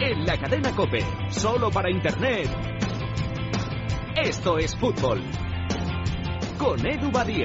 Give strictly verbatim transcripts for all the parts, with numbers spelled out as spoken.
En la cadena COPE, solo para Internet. Esto es fútbol. Con Edu Badía.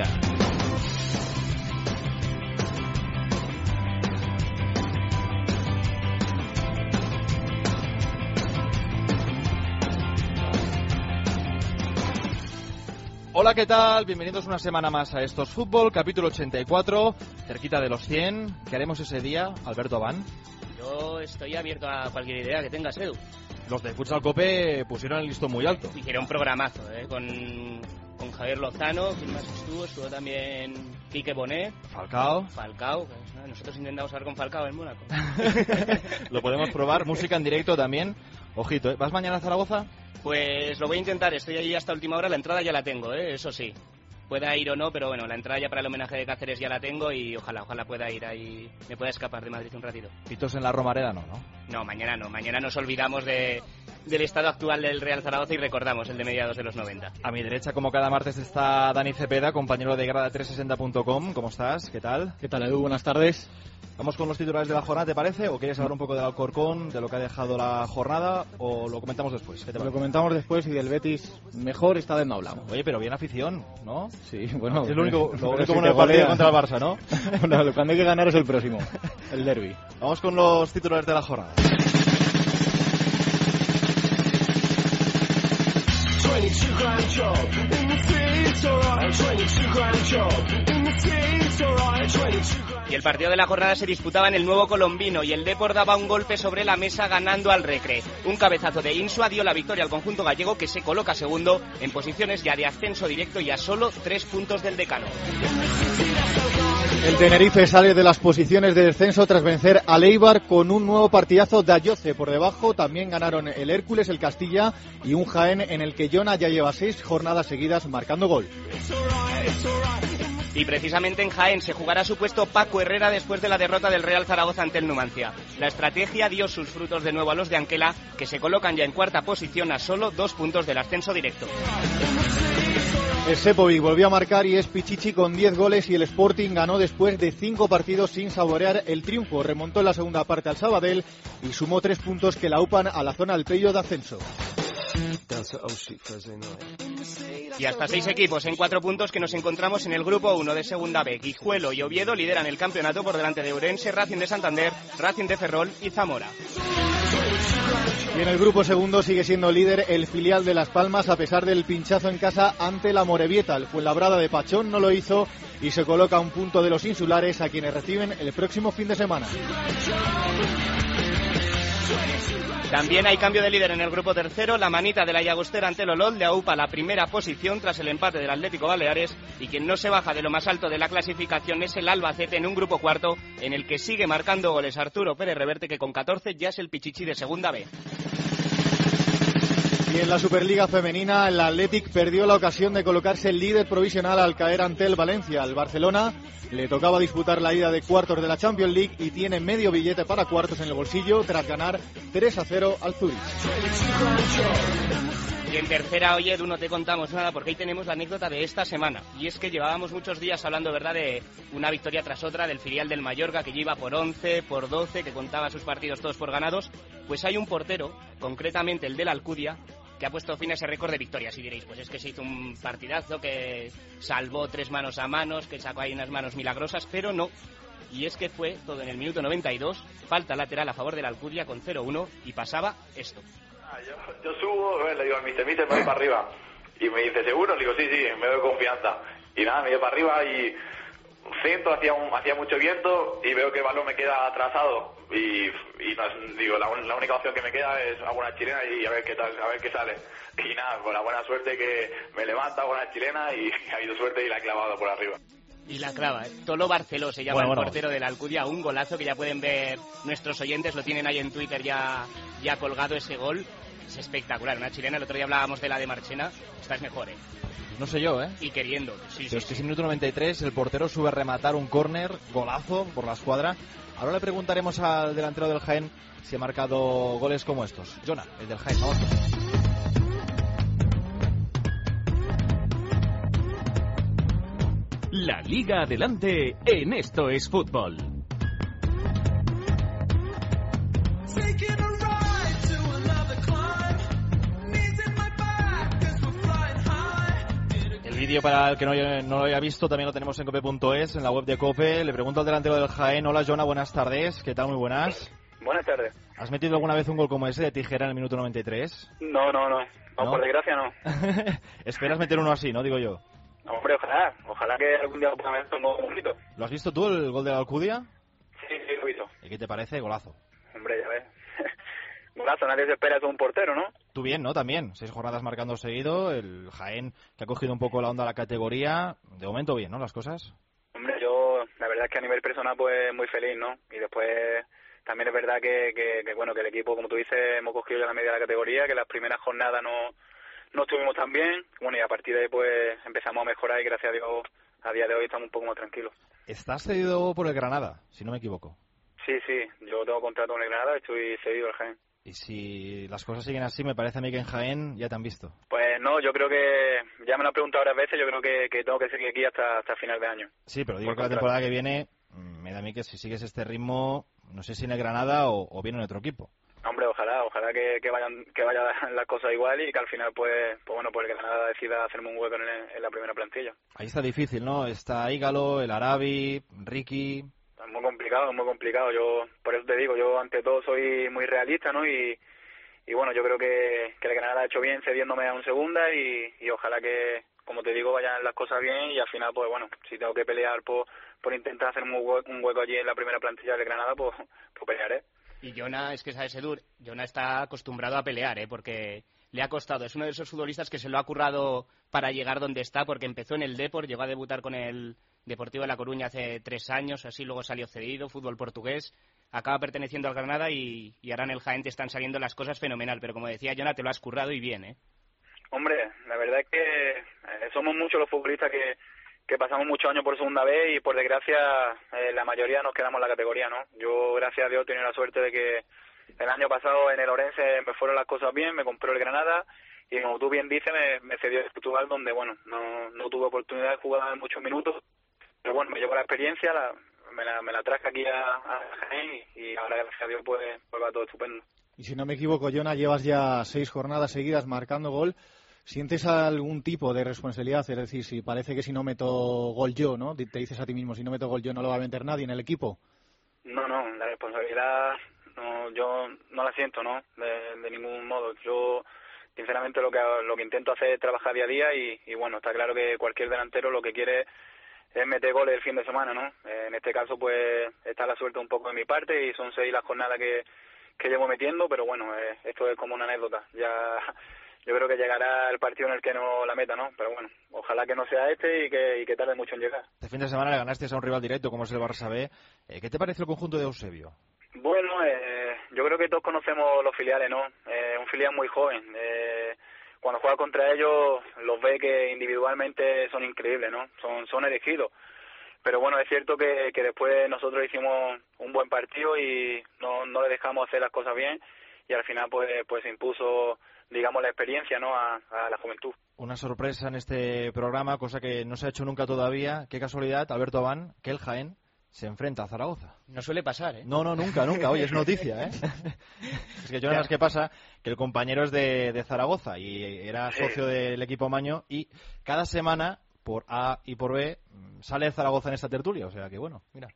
Hola, ¿qué tal? Bienvenidos una semana más a Esto es Fútbol, capítulo ochenta y cuatro, cerquita de los cien. ¿Qué haremos ese día, Alberto Abán? Yo estoy abierto a cualquier idea que tengas, Edu. Los de Futsal Cope pusieron el listón muy alto. Hicieron un programazo, ¿eh? Con, con Javier Lozano, ¿quién más estuvo? Estuvo también Quique Bonet. Falcao. Falcao. Nosotros intentamos hablar con Falcao en Mónaco. Lo podemos probar. Música en directo también. Ojito, ¿eh? ¿Vas mañana a Zaragoza? Pues lo voy a intentar. Estoy ahí hasta última hora. La entrada ya la tengo, ¿eh? Eso sí. Pueda ir o no, pero bueno, la entrada ya para el homenaje de Cáceres ya la tengo y ojalá, ojalá pueda ir ahí, me pueda escapar de Madrid un ratito. Pitos en la Romareda no, ¿no? No, mañana no, mañana nos olvidamos de, del estado actual del Real Zaragoza y recordamos el de mediados de los noventa. A mi derecha, como cada martes, está Dani Cepeda, compañero de grada trescientos sesenta punto com. ¿Cómo estás? ¿Qué tal? ¿Qué tal, Edu? Buenas tardes. ¿Vamos con los titulares de la jornada, te parece? ¿O quieres hablar un poco del Alcorcón, de lo que ha dejado la jornada? ¿O lo comentamos después? ¿Qué te lo comentamos después y del Betis mejor esta vez no hablamos. Oye, pero bien afición, ¿no? Sí, bueno. Es lo único, lo único si bueno del partido contra el Barça, ¿no? Bueno, cuando hay que ganar es el próximo, el derbi. Vamos con los titulares de la jornada. Y el partido de la jornada se disputaba en el Nuevo Colombino y el Depor daba un golpe sobre la mesa ganando al Recre. Un cabezazo de Insua dio la victoria al conjunto gallego, que se coloca segundo en posiciones ya de ascenso directo y a solo tres puntos del decano. El Tenerife sale de las posiciones de descenso tras vencer al Eibar con un nuevo partidazo de Ayoce. Por debajo también ganaron el Hércules, el Castilla y un Jaén en el que Jona ya lleva seis jornadas seguidas marcando gol. Y precisamente en Jaén se jugará su puesto Paco Herrera después de la derrota del Real Zaragoza ante el Numancia. La estrategia dio sus frutos de nuevo a los de Anquela, que se colocan ya en cuarta posición a solo dos puntos del ascenso directo. El Sepovic volvió a marcar y es Pichichi con diez goles y el Sporting ganó después de cinco partidos sin saborear el triunfo. Remontó en la segunda parte al Sabadell y sumó tres puntos que la upan a la zona del playoff de ascenso. Y hasta seis equipos en cuatro puntos que nos encontramos en el grupo uno de Segunda B. Guijuelo y Oviedo lideran el campeonato por delante de Ourense, Racing de Santander, Racing de Ferrol y Zamora. Y en el grupo segundo sigue siendo líder el filial de Las Palmas a pesar del pinchazo en casa ante la Morevieta. El Fuenlabrada de Pachón no lo hizo y se coloca a un punto de los insulares, a quienes reciben el próximo fin de semana. También hay cambio de líder en el grupo tercero. La manita de la Llagostera ante el Olot le aupa la primera posición tras el empate del Atlético Baleares, y quien no se baja de lo más alto de la clasificación es el Albacete en un grupo cuarto en el que sigue marcando goles Arturo Pérez Reverte, que con catorce ya es el Pichichi de Segunda B. Y en la Superliga Femenina, el Athletic perdió la ocasión de colocarse el líder provisional al caer ante el Valencia. Al Barcelona le tocaba disputar la ida de cuartos de la Champions League y tiene medio billete para cuartos en el bolsillo tras ganar tres a cero al Zurich. Y en tercera, oye, Edu, no te contamos nada porque ahí tenemos la anécdota de esta semana. Y es que llevábamos muchos días hablando, ¿verdad?, de una victoria tras otra del filial del Mallorca, que lleva por once, por doce, que contaba sus partidos todos por ganados. Pues hay un portero, concretamente el de la Alcudia, que ha puesto fin a ese récord de victorias. Y diréis, pues es que se hizo un partidazo, que salvó tres manos a manos, que sacó ahí unas manos milagrosas, pero no. Y es que fue todo en el minuto noventa y dos, falta lateral a favor de la Alcudia con cero uno, y pasaba esto. Ah, yo, yo subo, le digo al mister, mister, me voy para arriba. Y me dice, ¿seguro? Le digo, sí, sí, me doy confianza. Y nada, me voy para arriba y centro, hacía, un, hacía mucho viento y veo que el balón me queda atrasado. Y, y no, digo, la, la única opción que me queda es alguna chilena y a ver qué tal, a ver qué sale. Y nada, con la buena suerte que me levanta con la chilena y ha habido suerte y la he clavado por arriba. Y la clava, ¿eh? Tolo Barceló se llama, bueno, el bueno. portero de la Alcudia, un golazo que ya pueden ver nuestros oyentes, lo tienen ahí en Twitter ya, ya colgado ese gol. Es espectacular, una chilena, el otro día hablábamos de la de Marchena, esta es mejor, ¿eh? No sé yo, ¿eh? Y queriendo, sí, Pero sí. es que sí. es el minuto noventa y tres, el portero sube a rematar un córner, golazo por la escuadra. Ahora le preguntaremos al delantero del Jaén si ha marcado goles como estos. Jona, el del Jaén, vamos. La Liga adelante en Esto es Fútbol. vídeo, para el que no, no lo haya visto, también lo tenemos en cope punto es, en la web de COPE. Le pregunto al delantero del Jaén. Hola, Jona, buenas tardes. ¿Qué tal? Muy buenas. Buenas tardes. ¿Has metido alguna vez un gol como ese de tijera en el minuto noventa y tres? No, no, no. No, ¿No? por desgracia no. Esperas meter uno así, ¿no? Digo yo. Hombre, ojalá. Ojalá que algún día lo pueda meter un gol bonito. ¿Lo has visto tú, el gol de la Alcudia? Sí, sí, lo he visto. ¿Y qué te parece? Golazo. Hombre, ya ves. Golazo, nadie se espera de un portero, ¿no? Tú bien, ¿no? También. Seis jornadas marcando seguido. El Jaén, que ha cogido un poco la onda a la categoría. De momento bien, ¿no? Las cosas. Hombre, yo la verdad es que a nivel personal pues muy feliz, ¿no? Y después también es verdad que, que, que bueno, que el equipo, como tú dices, hemos cogido ya la media de la categoría, que las primeras jornadas no, no estuvimos tan bien. Bueno, y a partir de ahí pues empezamos a mejorar y gracias a Dios a día de hoy estamos un poco más tranquilos. Estás cedido por el Granada, si no me equivoco. Sí, sí, yo tengo contrato con el Granada, estoy cedido al Jaén. Y si las cosas siguen así, me parece a mí que en Jaén ya te han visto. Pues no, yo creo que, ya me lo han preguntado varias veces, yo creo que, que tengo que seguir aquí hasta hasta final de año. Sí, pero digo Por que la contrato. temporada que viene, me da a mí que si sigues este ritmo, no sé si en el Granada o, o bien en otro equipo. Hombre, ojalá, ojalá que, que vayan que vayan las cosas igual y que al final pues, pues bueno, pues el Granada decida hacerme un hueco en, el- en la primera plantilla. Ahí está difícil, ¿no? Está Ígalo, el Arabi, Ricky. Es muy complicado, es muy complicado. Yo, por eso te digo, yo ante todo soy muy realista, ¿no? Y, y bueno, yo creo que, que el Granada ha hecho bien cediéndome a un segunda y, y ojalá que, como te digo, vayan las cosas bien y al final, pues bueno, si tengo que pelear por, por intentar hacer un hueco, un hueco allí en la primera plantilla del Granada, pues, pues pelearé. Y Jona, es que sabes, Edur, Jona está acostumbrado a pelear, ¿eh? Porque le ha costado. Es uno de esos futbolistas que se lo ha currado para llegar donde está, porque empezó en el Depor, llegó a debutar con el Deportivo de La Coruña hace tres años, así, luego salió cedido, fútbol portugués, acaba perteneciendo al Granada y, y ahora en el Jaén te están saliendo las cosas fenomenal. Pero como decía Jona, te lo has currado y bien, ¿eh? Hombre, la verdad es que eh, somos muchos los futbolistas que, que pasamos muchos años por segunda vez y por desgracia eh, la mayoría nos quedamos en la categoría, ¿no? Yo, gracias a Dios, he tenido la suerte de que el año pasado en el Orense me fueron las cosas bien, me compró el Granada y como tú bien dices me, me cedió el Portugal donde, bueno, no, no tuve oportunidad de jugar muchos minutos, pero bueno, me llevo la experiencia, la, me, la, me la traje aquí a, a Jaén y, y ahora gracias a Dios pues, pues va todo estupendo. Y si no me equivoco, Jona, llevas ya seis jornadas seguidas marcando gol. ¿Sientes algún tipo de responsabilidad? Es decir, si parece que si no meto gol yo, ¿no? Te dices a ti mismo, si no meto gol yo no lo va a meter nadie en el equipo. No, no, la responsabilidad no, yo no la siento, ¿no? De, de ningún modo. Yo, sinceramente, lo que lo que intento hacer es trabajar día a día y, y bueno, está claro que cualquier delantero lo que quiere es meter goles el fin de semana, ¿no? Eh, en este caso, pues, está la suerte un poco de mi parte y son seis las jornadas que, que llevo metiendo, pero bueno, eh, esto es como una anécdota. Ya yo creo que llegará el partido en el que no la meta, ¿no? Pero bueno, ojalá que no sea este y que, y que tarde mucho en llegar. Este fin de semana le ganaste a un rival directo como es el Barça B. Eh, ¿Qué te parece el conjunto de Eusebio? Bueno, eh, yo creo que todos conocemos los filiales, ¿no? Eh, un filial muy joven. Eh, cuando juega contra ellos los ve que individualmente son increíbles, ¿no? Son, son elegidos. Pero bueno, es cierto que, que después nosotros hicimos un buen partido y no, no le dejamos hacer las cosas bien y al final pues, pues se impuso, digamos, la experiencia, ¿no? A, a la juventud. Una sorpresa en este programa, cosa que no se ha hecho nunca todavía. Qué casualidad, Alberto Abán, que el Jaén se enfrenta a Zaragoza. No suele pasar, ¿eh? No, no, nunca, nunca. Oye, es noticia, ¿eh? Es que yo no sé qué pasa, que el compañero es de, de Zaragoza y era socio del equipo Maño y cada semana, por A y por B, sale Zaragoza en esta tertulia. O sea que bueno, mira.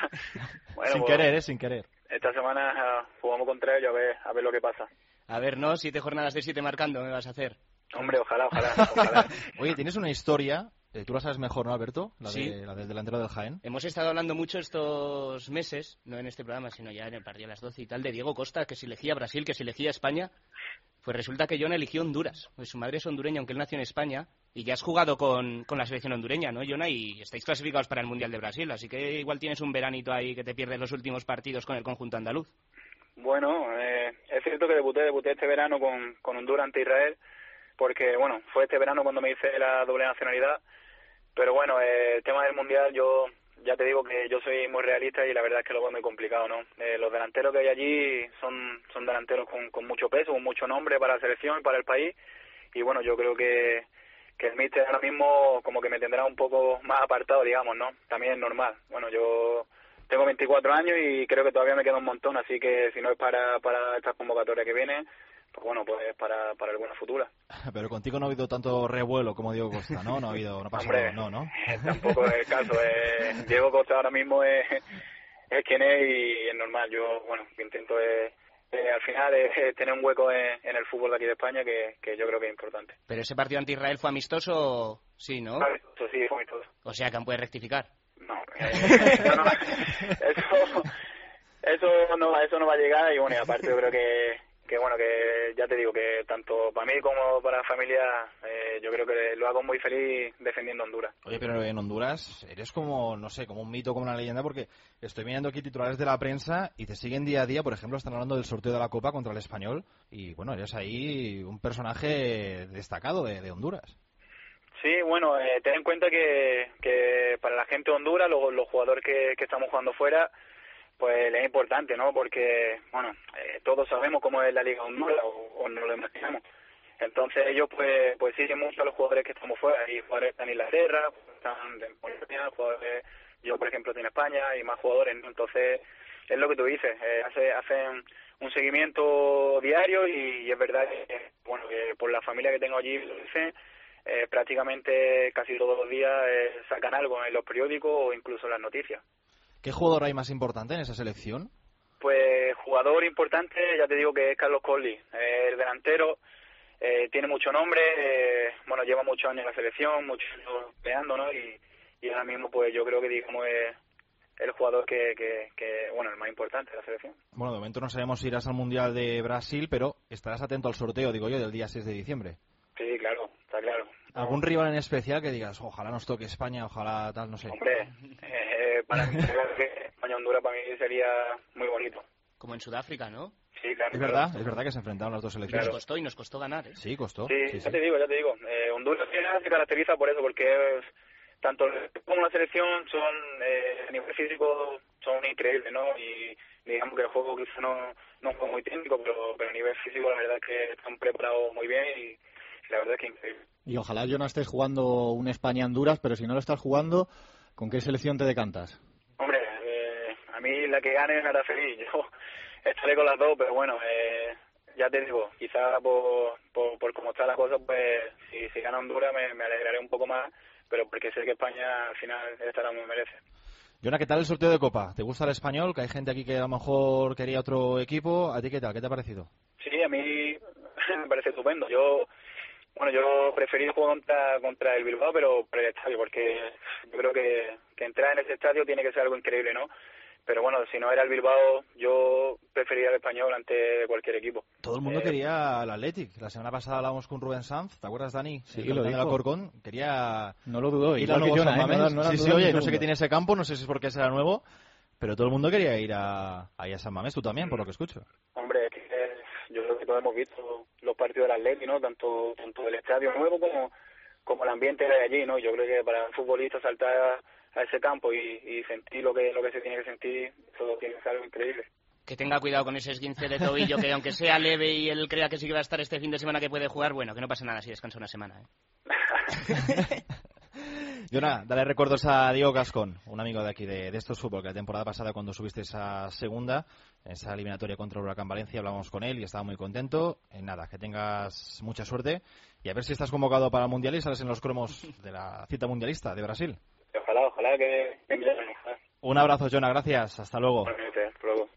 Bueno, sin pues, querer, ¿eh? Sin querer. Esta semana uh, jugamos contra ellos a ver, a ver lo que pasa. A ver, ¿no? Siete jornadas de siete marcando, ¿me vas a hacer? Hombre, ojalá, ojalá, ojalá. Oye, tienes una historia, eh, tú la sabes mejor, ¿no, Alberto? La, Sí. de, la del delantero del Jaén. Hemos estado hablando mucho estos meses, no en este programa, sino ya en el partido a las doce y tal, de Diego Costa, que si elegía Brasil, que si elegía España. Pues resulta que Jona eligió Honduras. Pues su madre es hondureña, aunque él nació en España. Y ya has jugado con, con la selección hondureña, ¿no, Jona? Y estáis clasificados para el Mundial de Brasil. Así que igual tienes un veranito ahí que te pierdes los últimos partidos con el conjunto andaluz. Bueno, eh, es cierto que debuté, debuté este verano con, con Honduras ante Israel, porque, bueno, fue este verano cuando me hice la doble nacionalidad, pero bueno, eh, el tema del Mundial, yo ya te digo que yo soy muy realista y la verdad es que lo veo muy complicado, ¿no? Eh, los delanteros que hay allí son, son delanteros con, con mucho peso, con mucho nombre para la selección y para el país, y bueno, yo creo que, que el míster ahora mismo como que me tendrá un poco más apartado, digamos, ¿no? También es normal. Bueno, yo tengo veinticuatro años y creo que todavía me queda un montón, así que si no es para, para estas convocatorias que vienen, pues bueno, pues para, para alguna futura. Pero contigo no ha habido tanto revuelo como Diego Costa, ¿no? No ha habido, no ha pasado, Hombre, no, ¿no? Tampoco es el caso. Eh, Diego Costa ahora mismo es, es quien es y es normal. Yo, bueno, lo que intento es, eh, al final es, es tener un hueco en, en el fútbol de aquí de España que, que yo creo que es importante. Pero ese partido ante Israel fue amistoso, sí, ¿no? Eso sí, fue amistoso. O sea que aún puede rectificar. No, eh, no, no, eso, eso no, eso no va a llegar y bueno, y aparte yo creo que que bueno, que ya te digo que tanto para mí como para la familia eh, yo creo que lo hago muy feliz defendiendo Honduras. Oye, pero en Honduras eres como, no sé, como un mito, como una leyenda, porque estoy mirando aquí titulares de la prensa y te siguen día a día. Por ejemplo, están hablando del sorteo de la Copa contra el Español y bueno, eres ahí un personaje destacado de, de Honduras. Sí, bueno, eh, ten en cuenta que, que para la gente de Honduras, los, los jugadores que, que estamos jugando fuera, pues es importante, ¿no? Porque, bueno, eh, todos sabemos cómo es la Liga Honduras, o, o no lo imaginamos. Entonces ellos, pues pues siguen mucho a los jugadores que estamos fuera. Hay jugadores que están en Inglaterra, están en Polonia, jugadores, yo por ejemplo estoy en España, y más jugadores, ¿no? Entonces, es lo que tú dices, eh, hace, hacen un seguimiento diario y, y es verdad que, bueno, que por la familia que tengo allí, eh, prácticamente casi todos los días eh, sacan algo en los periódicos o incluso en las noticias. ¿Qué jugador hay más importante en esa selección? Pues jugador importante, ya te digo que es Carlos Colli, eh, el delantero, eh, tiene mucho nombre, eh, bueno, lleva muchos años en la selección, muchos años peleando, ¿no? Y, y ahora mismo, pues yo creo que digamos es el jugador que, que, que, bueno, el más importante de la selección. Bueno, de momento no sabemos si irás al Mundial de Brasil, pero estarás atento al sorteo, digo yo, del día seis de diciembre. Sí, claro, está claro. ¿Algún rival en especial que digas, ojalá nos toque España, ojalá tal, no sé? Hombre, eh, para mí, España-Honduras para mí sería muy bonito. Como en Sudáfrica, ¿no? Sí, claro. Es verdad, es verdad que se enfrentaron las dos selecciones. Nos costó y nos costó ganar, ¿eh? Sí, costó. Sí, sí, ya sí. te digo, ya te digo. Eh, Honduras se caracteriza por eso, porque es, tanto el como la selección son, eh, a nivel físico, son increíbles, ¿no? Y digamos que el juego quizá no, no fue muy técnico, pero, pero a nivel físico la verdad es que están preparados muy bien y, y la verdad es que increíble. Y ojalá yo no estés jugando un España-Honduras, pero si no lo estás jugando, ¿con qué selección te decantas? Hombre, eh, a mí la que gane me hará feliz. Yo estaré con las dos, pero bueno, eh, ya te digo, quizá por, por, por cómo está la cosa, pues si, si gana Honduras me, me alegraré un poco más, pero porque sé que España al final estará muy merece. Jonah, ¿qué tal el sorteo de Copa? ¿Te gusta el Español? Que hay gente aquí que a lo mejor quería otro equipo. ¿A ti qué tal? ¿Qué te ha parecido? Sí, a mí me parece estupendo. Yo, bueno, yo preferí jugar contra, contra el Bilbao, pero por el estadio, porque yo creo que, que entrar en ese estadio tiene que ser algo increíble, ¿no? Pero bueno, si no era el Bilbao, yo preferiría el Español ante cualquier equipo. Todo el mundo eh, quería al Athletic. La semana pasada hablábamos con Rubén Sanz, ¿te acuerdas, Dani? Sí, el lo capitán dijo. del Alcorcón. Quería No lo dudó. ir Igual al que nuevo Jonah, San ¿eh? Mamés. No, no, sí, no, sí, no, oye, no no sé segundo. qué tiene ese campo, no sé si es porque será nuevo, pero todo el mundo quería ir a, ahí a San Mamés. Tú también, por lo que escucho. Hombre, es que eh, yo creo que todos hemos visto los partidos del Atleti, ¿no? Tanto, tanto del estadio nuevo como, como el ambiente de allí, ¿no? Yo creo que para un futbolista saltar a, a ese campo y, y sentir lo que lo que se tiene que sentir, eso tiene que ser algo increíble. Que tenga cuidado con ese esguince de tobillo, que aunque sea leve y él crea que sí que va a estar este fin de semana que puede jugar, bueno, que no pasa nada si descansa una semana, ¿eh? Jonah, dale recuerdos a Diego Gascón, un amigo de aquí de, de Estos Fútbol, que la temporada pasada cuando subiste esa segunda, esa eliminatoria contra el Huracán Valencia, hablamos con él y estaba muy contento. En nada, que tengas mucha suerte y a ver si estás convocado para el Mundial y sales en los cromos de la cita mundialista de Brasil. Ojalá, ojalá que... Un abrazo, Jonah, gracias, hasta luego. Igualmente, hasta luego.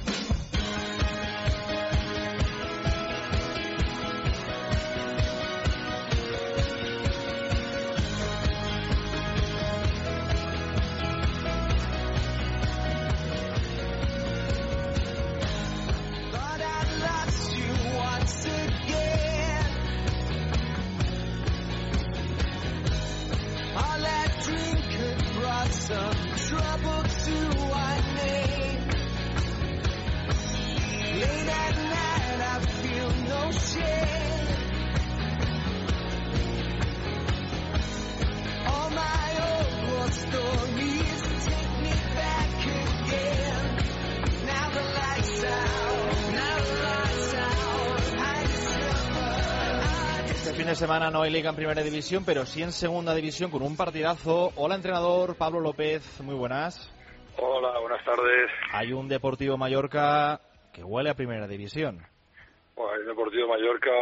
Este fin de semana no hay liga en primera división, pero sí en segunda división con un partidazo. Hola, entrenador Pablo López, muy buenas. Hola, buenas tardes. Hay un Deportivo Mallorca que huele a primera división. Bueno, el Deportivo Mallorca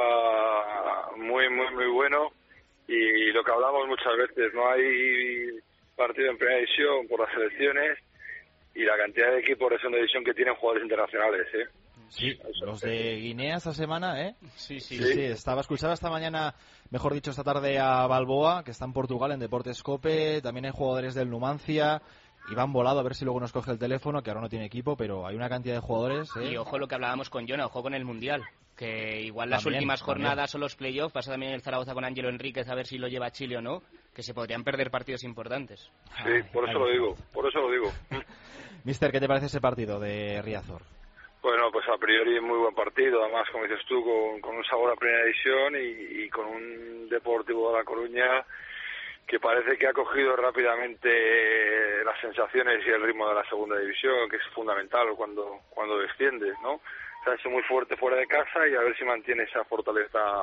muy, muy, muy bueno, y lo que hablamos muchas veces, no hay partido en primera división por las selecciones y la cantidad de equipos de segunda división que tienen jugadores internacionales, ¿eh? Sí, los de Guinea esta semana, ¿eh? Sí, sí, sí, sí. Estaba escuchaba esta mañana, mejor dicho, esta tarde a Balboa, que está en Portugal, en Deportes Cope. También hay jugadores del Numancia. Iván Volado, a ver si luego nos coge el teléfono, que ahora no tiene equipo, pero hay una cantidad de jugadores, ¿eh? Y ojo lo que hablábamos con Jonah, ojo con el Mundial. Que igual las También, últimas también. jornadas son los playoffs, pasa también el Zaragoza con Ángelo Enríquez a ver si lo lleva a Chile o no, que se podrían perder partidos importantes. Sí, por eso lo digo, por eso lo digo. Mister, ¿qué te parece ese partido de Riazor? Bueno, pues a priori muy buen partido, además, como dices tú, con, con un sabor a primera división y, y con un Deportivo de La Coruña que parece que ha cogido rápidamente las sensaciones y el ritmo de la segunda división, que es fundamental cuando, cuando desciendes, ¿no? O sea, es muy fuerte fuera de casa y a ver si mantiene esa fortaleza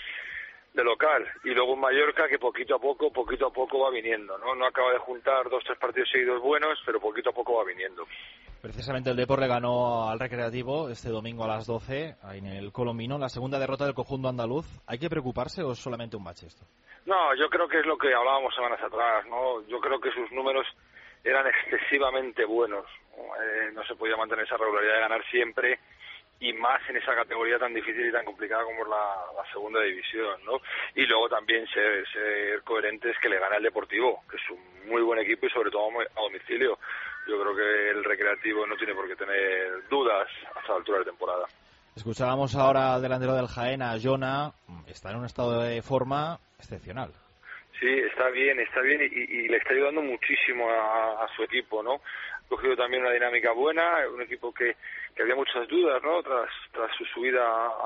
de local. Y luego un Mallorca que poquito a poco, poquito a poco va viniendo, ¿no? No acaba de juntar dos, tres partidos seguidos buenos, pero poquito a poco va viniendo. Precisamente el Depor le ganó al Recreativo este domingo a las doce ahí en el Colombino, la segunda derrota del conjunto andaluz. ¿Hay que preocuparse o es solamente un bache esto? No, yo creo que es lo que hablábamos semanas atrás, ¿no? Yo creo que sus números eran excesivamente buenos. Eh, no se podía mantener esa regularidad de ganar siempre, y más en esa categoría tan difícil y tan complicada como es la, la segunda división, ¿no? Y luego también ser, ser coherentes, que le gana el Deportivo, que es un muy buen equipo y sobre todo a domicilio. Yo creo que el Recreativo no tiene por qué tener dudas a esta altura de temporada. Escuchábamos ahora al delantero del Jaén, a Jonah, está en un estado de forma excepcional. Sí, está bien, está bien y, y le está ayudando muchísimo a, a su equipo, ¿no? Ha cogido también una dinámica buena, un equipo que, que había muchas dudas, ¿no? Tras, tras su subida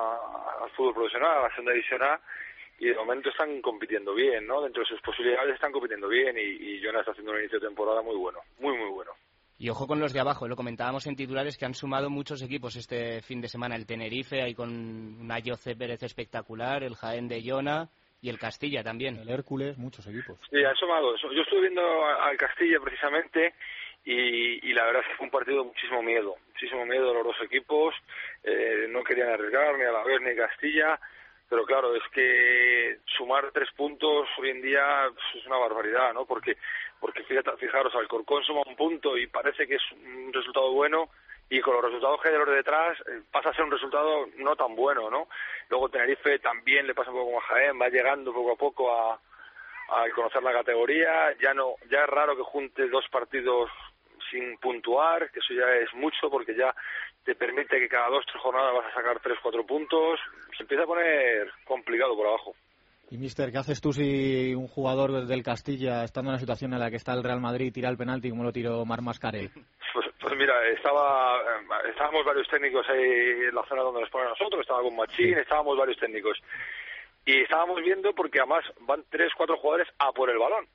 al fútbol profesional, a la segunda división A, y de momento están compitiendo bien, ¿no? Dentro de sus posibilidades están compitiendo bien y, y Jonah está haciendo un inicio de temporada muy bueno, muy, muy bueno. Y ojo con los de abajo, lo comentábamos en titulares que han sumado muchos equipos este fin de semana. El Tenerife, ahí con un Ayoce Pérez espectacular, el Jaén de Jonah y el Castilla también. El Hércules, muchos equipos. Sí, han sumado. Yo estuve viendo al Castilla precisamente y, y la verdad es que fue un partido de muchísimo miedo. Muchísimo miedo de los dos equipos. Eh, no querían arriesgar ni a la vez ni Castilla. Pero claro, es que sumar tres puntos hoy en día es una barbaridad, ¿no? Porque porque fíjate, fijaros, Alcorcón suma un punto y parece que es un resultado bueno, y con los resultados que hay de los de detrás eh, pasa a ser un resultado no tan bueno, ¿no? Luego Tenerife también le pasa un poco como a Jaén, va llegando poco a poco a, a conocer la categoría. Ya no, ya es raro que junte dos partidos sin puntuar, que eso ya es mucho, porque ya te permite que cada dos, tres jornadas vas a sacar tres, cuatro puntos. Se empieza a poner complicado por abajo. Y, mister, ¿qué haces tú si un jugador del Castilla, estando en la situación en la que está el Real Madrid, tira el penalti como lo tiró Marc Mascarell? Pues, pues mira, estaba estábamos varios técnicos ahí en la zona donde nos ponen a nosotros, estaba con Machín, sí. Estábamos varios técnicos. Y estábamos viendo, porque además van tres, cuatro jugadores a por el balón.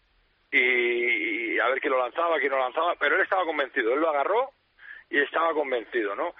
Y, y a ver quién lo lanzaba, quién no lo lanzaba, pero él estaba convencido, él lo agarró y estaba convencido, ¿no?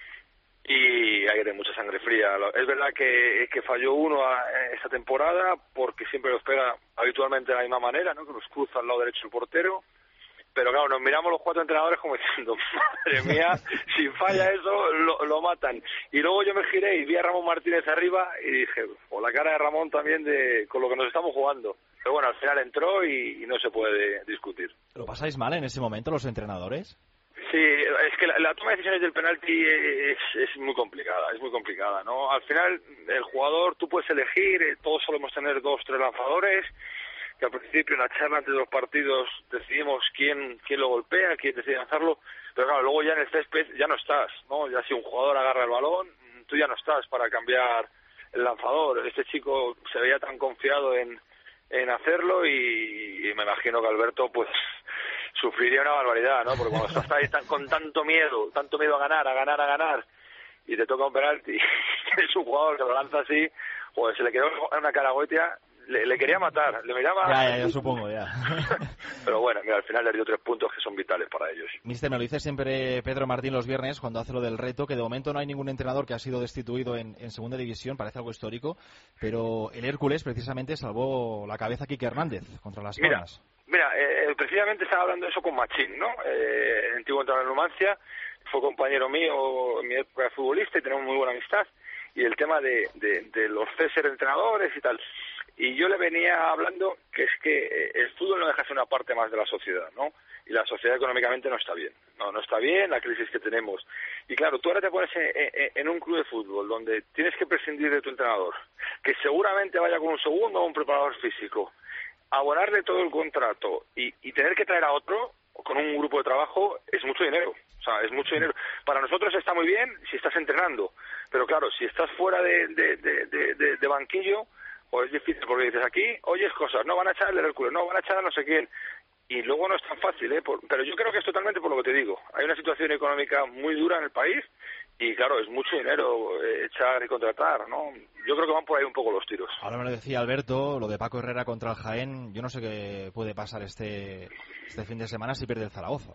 Y hay que tener mucha sangre fría. Es verdad que, que falló uno esta temporada porque siempre los pega habitualmente de la misma manera, ¿no? Que nos cruza al lado derecho el portero. Pero claro, nos miramos los cuatro entrenadores como diciendo, madre mía, si falla eso, lo, lo matan. Y luego yo me giré y vi a Ramón Martínez arriba y dije, o la cara de Ramón también de con lo que nos estamos jugando. Pero bueno, al final entró y, y no se puede discutir. ¿Lo pasáis mal en ese momento los entrenadores? Sí, es que la, la toma de decisiones del penalti es, es muy complicada, es muy complicada, ¿no? Al final, el jugador, tú puedes elegir, eh, todos solemos tener dos, tres lanzadores, que al principio en la charla antes de los partidos decidimos quién quién lo golpea, quién decide lanzarlo, pero claro, luego ya en el césped ya no estás, ¿no? Ya si un jugador agarra el balón, tú ya no estás para cambiar el lanzador. Este chico se veía tan confiado en, en hacerlo y, y me imagino que Alberto, pues, sufriría una barbaridad, ¿no? Porque cuando estás ahí tan, con tanto miedo, tanto miedo a ganar, a ganar, a ganar, y te toca un penalti, es un jugador que lo lanza así, joder, se le quedó una caragoitia, le, le quería matar, le miraba... Ya, ya, ya supongo, ya. Pero bueno, mira, al final le dio tres puntos que son vitales para ellos. Mister, me lo dice siempre Pedro Martín los viernes cuando hace lo del reto, que de momento no hay ningún entrenador que ha sido destituido en, en segunda división, parece algo histórico, pero el Hércules precisamente salvó la cabeza a Quique Hernández contra las Palmas. Mira, eh, precisamente estaba hablando de eso con Machín, ¿no? Eh, antiguo entrenador de Numancia, fue compañero mío en mi época de futbolista y tenemos muy buena amistad. y el tema de, de, de los ceses de entrenadores y tal. Y yo le venía hablando que es que el fútbol no deja de ser una parte más de la sociedad, ¿no? Y la sociedad económicamente no está bien. No, no está bien la crisis que tenemos. Y claro, tú ahora te pones en, en, en un club de fútbol donde tienes que prescindir de tu entrenador, que seguramente vaya con un segundo o un preparador físico, abonarle todo el contrato y, y tener que traer a otro con un grupo de trabajo es mucho dinero. O sea, es mucho dinero. Para nosotros está muy bien si estás entrenando, pero claro, si estás fuera de, de, de, de, de, de banquillo, pues es difícil, porque dices aquí, oyes cosas, no van a echarle el culo, no van a echar a no sé quién. Y luego no es tan fácil, ¿eh? Por, pero yo creo que es totalmente por lo que te digo. Hay una situación económica muy dura en el país y, claro, es mucho dinero eh, echar y contratar, ¿no? Yo creo que van por ahí un poco los tiros. Ahora me lo decía Alberto, lo de Paco Herrera contra el Jaén. Yo no sé qué puede pasar este este fin de semana si pierde el Zaragoza.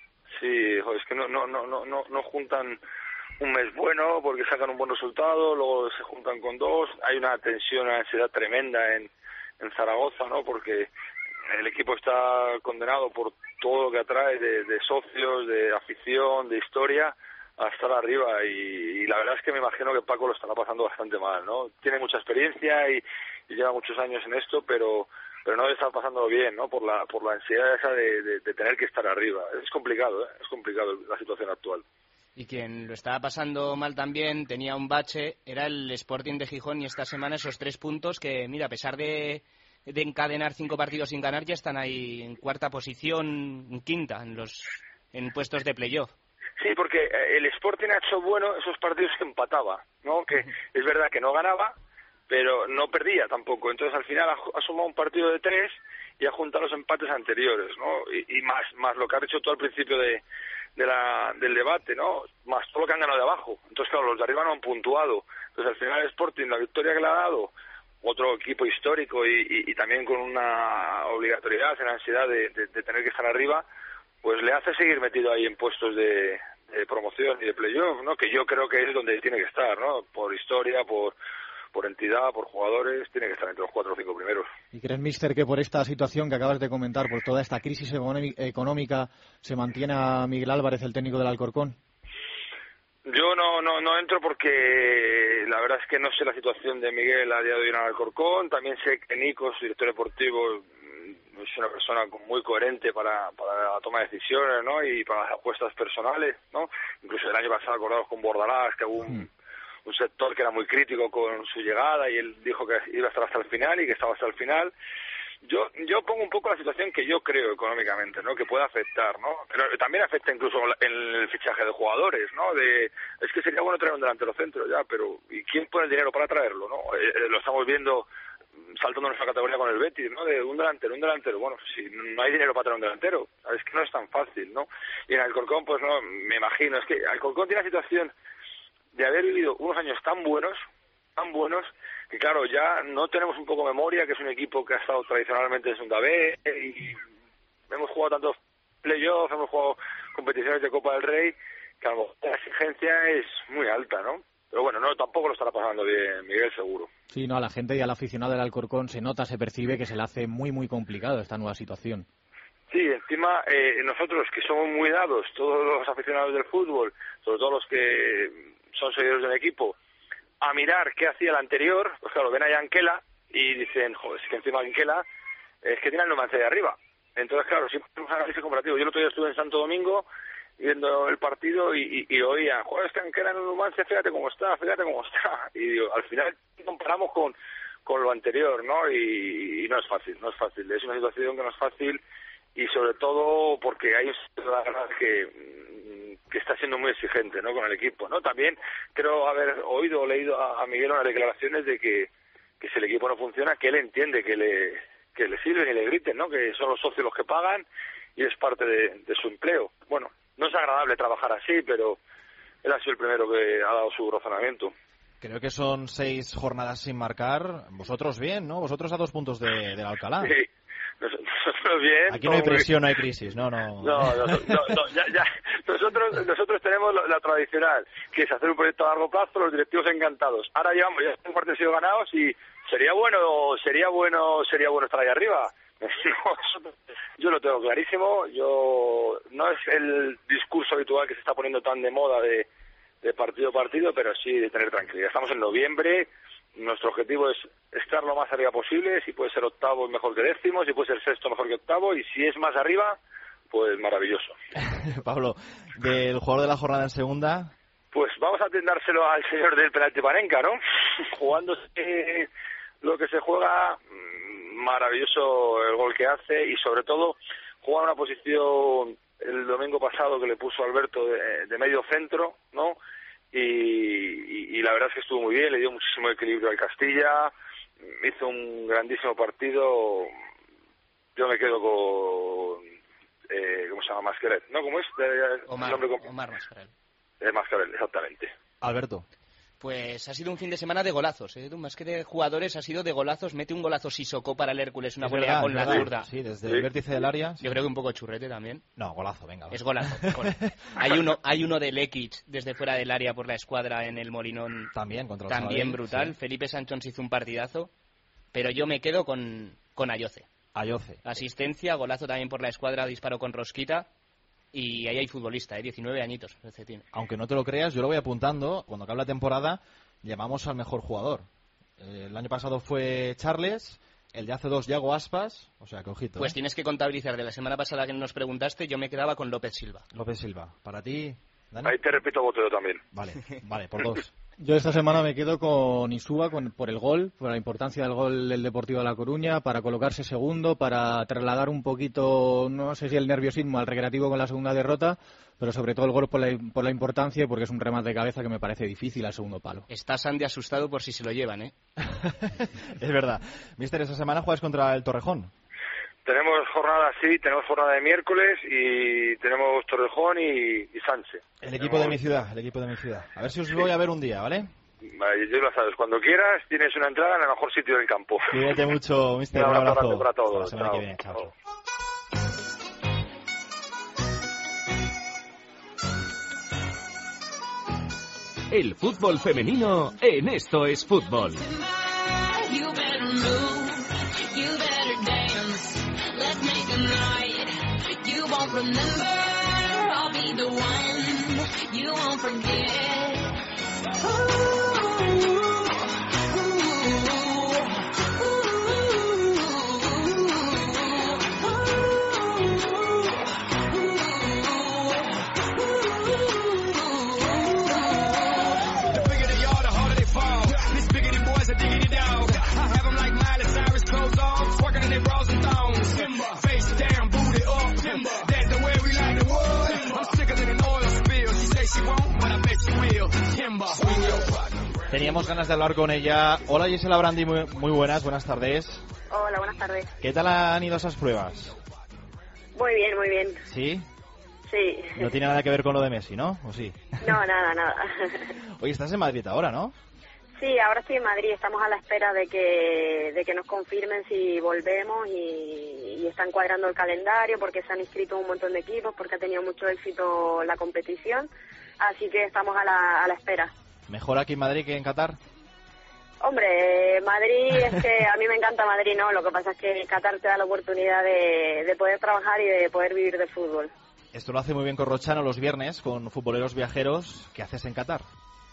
Sí, joder, es que no, no, no, no, no, no juntan un mes bueno porque sacan un buen resultado, luego se juntan con dos. Hay una tensión, una ansiedad tremenda en, en Zaragoza, ¿no? Porque el equipo está condenado por todo lo que atrae de, de socios, de afición, de historia, a estar arriba. Y, y la verdad es que me imagino que Paco lo estará pasando bastante mal, ¿no? Tiene mucha experiencia y, y lleva muchos años en esto, pero pero no debe estar pasándolo bien, ¿no? Por la por la ansiedad esa de, de, de tener que estar arriba. Es complicado, ¿eh? Es complicado la situación actual. Y quien lo estaba pasando mal también, tenía un bache, era el Sporting de Gijón, y esta semana esos tres puntos que, mira, a pesar de de encadenar cinco partidos sin ganar, ya están ahí en cuarta posición, en quinta, en los en puestos de playoff. Sí, porque el Sporting ha hecho bueno esos partidos que empataba, ¿no? Que es verdad que no ganaba, pero no perdía tampoco. Entonces, al final ha, ha sumado un partido de tres y ha juntado los empates anteriores, ¿no? Y, y más más lo que has dicho tú al principio de, de la, del debate, ¿no? Más todo lo que han ganado de abajo. Entonces, claro, los de arriba no han puntuado. Entonces, al final el Sporting, la victoria que le ha dado, otro equipo histórico y, y, y también con una obligatoriedad, en ansiedad de, de, de tener que estar arriba, pues le hace seguir metido ahí en puestos de, de promoción y de playoff, ¿no? Que yo creo que es donde tiene que estar, ¿no? Por historia, por por entidad, por jugadores, tiene que estar entre los cuatro o cinco primeros. ¿Y crees, mister, que por esta situación que acabas de comentar, por toda esta crisis económica, se mantiene a Miguel Álvarez, el técnico del Alcorcón? Yo no, no, no entro porque la verdad es que no sé la situación de Miguel a día de hoy en Alcorcón. También sé que Nico, su director deportivo, es una persona muy coherente para, para la toma de decisiones, ¿no? Y para las apuestas personales, ¿no? Incluso el año pasado, acordados con Bordalás, que hubo un, un sector que era muy crítico con su llegada y él dijo que iba a estar hasta el final y que estaba hasta el final. Yo yo pongo un poco la situación que yo creo económicamente, ¿no? Que puede afectar, ¿no? Pero también afecta incluso en el fichaje de jugadores, ¿no? De es que sería bueno traer un delantero centro, ya, pero ¿y quién pone el dinero para traerlo, no? Eh, lo estamos viendo saltando nuestra categoría con el Betis, ¿no? De un delantero, un delantero. Bueno, si no hay dinero para traer un delantero, es que no es tan fácil, ¿no? Y en Alcorcón, pues no, me imagino, es que Alcorcón tiene la situación de haber vivido unos años tan buenos, tan buenos, que claro, ya no tenemos un poco memoria, que es un equipo que ha estado tradicionalmente en Segunda B, y hemos jugado tantos playoffs, hemos jugado competiciones de Copa del Rey, que a lo mejor la exigencia es muy alta, ¿no? Pero bueno, no, tampoco lo estará pasando bien Miguel, seguro. Sí, no, a la gente y al aficionado del Alcorcón se nota, se percibe que se le hace muy, muy complicado esta nueva situación. Sí, encima eh, nosotros que somos muy dados, todos los aficionados del fútbol, sobre todo los que son seguidores del equipo, a mirar qué hacía el anterior, pues claro, ven a Anquela y dicen, joder, es que encima Anquela es que tiene el Numancia de arriba. Entonces, claro, siempre es un análisis comparativo. Yo el otro día estuve en Santo Domingo viendo el partido y, y, y oía, joder, es que Anquela en el Numancia, fíjate cómo está, fíjate cómo está. Y digo, al final comparamos con, con lo anterior, ¿no? Y, y no es fácil, no es fácil. Es una situación que no es fácil y sobre todo porque hay la verdad que que está siendo muy exigente, ¿no? Con el equipo, ¿no? También creo haber oído o leído a, a Miguel unas declaraciones de que, que si el equipo no funciona, que él entiende que le que le sirven y le griten, ¿no? Que son los socios los que pagan y es parte de, de su empleo. Bueno, no es agradable trabajar así, pero él ha sido el primero que ha dado su razonamiento. Creo que son seis jornadas sin marcar. Vosotros bien, ¿no? Vosotros a dos puntos de, del Alcalá. Sí. Nosotros bien. Aquí no hay presión, no hay crisis, no, no. No, no, no, no ya, ya. Nosotros, nosotros tenemos la, la tradicional, que es hacer un proyecto a largo plazo, los directivos encantados. Ahora llevamos ya un cuarto de siglo ganados y sería bueno, sería bueno, sería bueno estar ahí arriba. No, yo lo tengo clarísimo. Yo no es el discurso habitual que se está poniendo tan de moda de de partido a partido, pero sí de tener tranquilidad. Estamos en noviembre, nuestro objetivo es estar lo más arriba posible, si puede ser octavo mejor que décimo, si puede ser sexto mejor que octavo, y si es más arriba, pues maravilloso. Pablo, del jugador de la jornada en segunda... Pues vamos a atendárselo al señor del penalti Panenka, ¿no? Jugándose lo que se juega, maravilloso el gol que hace, y sobre todo juega una posición el domingo pasado que le puso Alberto de, de medio centro, ¿no? Y, y, y la verdad es que estuvo muy bien, le dio muchísimo equilibrio al Castilla, hizo un grandísimo partido. Yo me quedo con eh, ¿cómo se llama? Masqueret, ¿no? ¿Cómo es? De, Omar, nombre con... Omar Masqueret. Eh, Masqueret, exactamente. Alberto. Pues ha sido un fin de semana de golazos, ¿eh? Más que de jugadores, ha sido de golazos. Mete un golazo Sissoko para el Hércules, una volea con la zurda. Sí, desde sí. el vértice del área. Sí. Yo creo que un poco churrete también. No, golazo, venga. Va. Es golazo. hay uno hay uno de Lekic desde fuera del área por la escuadra en el Molinón. También, contra el También Sabadell, brutal. Sí. Felipe Sanchón hizo un partidazo. Pero yo me quedo con, con Ayoce. Ayoce. Asistencia, golazo también por la escuadra, disparo con Rosquita. Y ahí hay futbolista, ¿eh? diecinueve añitos. Aunque no te lo creas, yo lo voy apuntando. Cuando acabe la temporada, llamamos al mejor jugador. Eh, el año pasado fue Charles, el de hace dos, Yago Aspas. O sea, que ojito. Pues ¿eh? Tienes que contabilizar. De la semana pasada que nos preguntaste, yo me quedaba con López Silva. López Silva. ¿Para ti, Dani? Ahí te repito voto yo también. Vale, vale, por dos. Yo esta semana me quedo con Insúa con, por el gol, por la importancia del gol del Deportivo de La Coruña, para colocarse segundo, para trasladar un poquito, no sé si el nerviosismo al Recreativo con la segunda derrota, pero sobre todo el gol por la, por la importancia y porque es un remate de cabeza que me parece difícil al segundo palo. Está Sandy asustado por si se lo llevan, ¿eh? Es verdad. Mister, esta semana juegas contra el Torrejón. Tenemos jornada, sí, tenemos jornada de miércoles y tenemos Torrejón y, y Sánchez. El equipo tenemos... de mi ciudad, el equipo de mi ciudad. A ver si os voy a ver un día, ¿vale? Vale, yo lo sabes, cuando quieras tienes una entrada en el mejor sitio del campo. Cuídate mucho, mister. Un abrazo, abrazo. para todos. Hasta la semana que viene. Chao. Chao. El fútbol femenino en Esto es Fútbol. Remember, I'll be the one you won't forget. Ooh, the bigger they are, the harder they fall. This biggity boys are diggity dog. I have them like Miley Cyrus, clothes off, twerking in their bras and thongs. Face down, booty up. That's the way we like the world. I'm sicker than an oil spill. She say she won't, but I bet she will. Timber, swing your partner. Teníamos ganas de hablar con ella. Hola, Gisela Brandi, muy, muy buenas, buenas tardes. Hola, buenas tardes. ¿Qué tal han ido esas pruebas? Muy bien, muy bien. ¿Sí? Sí. No tiene nada que ver con lo de Messi, ¿no? ¿O sí? No, nada, nada. Oye, estás en Madrid ahora, ¿no? Sí, ahora estoy en Madrid. Estamos a la espera de que de que nos confirmen si volvemos y, y están cuadrando el calendario porque se han inscrito un montón de equipos, porque ha tenido mucho éxito la competición. Así que estamos a la, a la espera. ¿Mejor aquí en Madrid que en Qatar? Hombre, Madrid, es que a mí me encanta Madrid, ¿no? Lo que pasa es que Qatar te da la oportunidad de, de poder trabajar y de poder vivir de fútbol. Esto lo hace muy bien Corrochano los viernes con futboleros viajeros. ¿Qué haces en Qatar?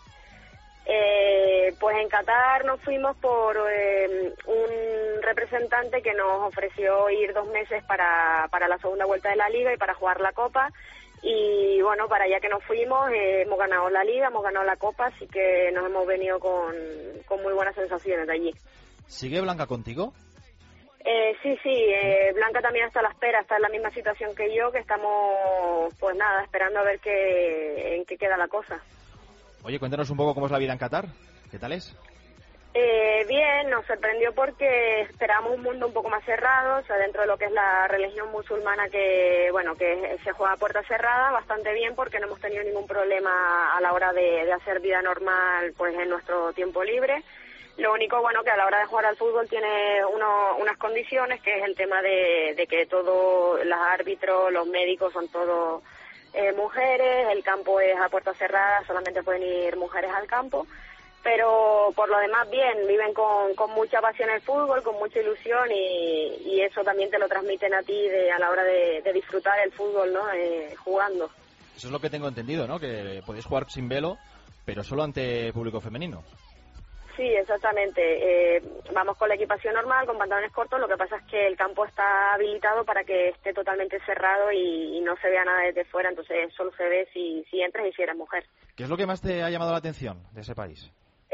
Eh, pues en Qatar nos fuimos por eh, un representante que nos ofreció ir dos meses para, para la segunda vuelta de la Liga y para jugar la Copa. Y bueno, para allá que nos fuimos, eh, hemos ganado la Liga, hemos ganado la Copa, así que nos hemos venido con, con muy buenas sensaciones de allí. ¿Sigue Blanca contigo? Eh, sí, sí, eh, Blanca también está a la espera, está en la misma situación que yo, que estamos, pues nada, esperando a ver qué, en qué queda la cosa. Oye, cuéntanos un poco cómo es la vida en Qatar, ¿qué tal es? Eh, bien, nos sorprendió porque esperábamos un mundo un poco más cerrado, o sea, dentro de lo que es la religión musulmana que, bueno, que se juega a puerta cerrada, bastante bien porque no hemos tenido ningún problema a la hora de, de hacer vida normal, pues en nuestro tiempo libre. Lo único, bueno, que a la hora de jugar al fútbol tiene uno, unas condiciones, que es el tema de, de que todos los árbitros, los médicos son todos eh, mujeres, el campo es a puerta cerrada, solamente pueden ir mujeres al campo. Pero por lo demás bien, viven con, con mucha pasión el fútbol, con mucha ilusión y, y eso también te lo transmiten a ti de, a la hora de, de disfrutar el fútbol, ¿no? Eh, jugando. Eso es lo que tengo entendido, ¿no? Que podéis jugar sin velo pero solo ante público femenino. Sí, exactamente. Eh, vamos con la equipación normal, con pantalones cortos. Lo que pasa es que el campo está habilitado para que esté totalmente cerrado y, y no se vea nada desde fuera. Entonces solo se ve si, si entras y si eres mujer. ¿Qué es lo que más te ha llamado la atención de ese país?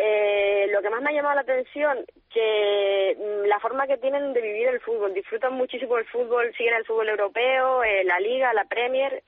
Eh, lo que más me ha llamado la atención, que mm, la forma que tienen de vivir el fútbol. Disfrutan muchísimo el fútbol, siguen el fútbol europeo, eh, la Liga, la Premier.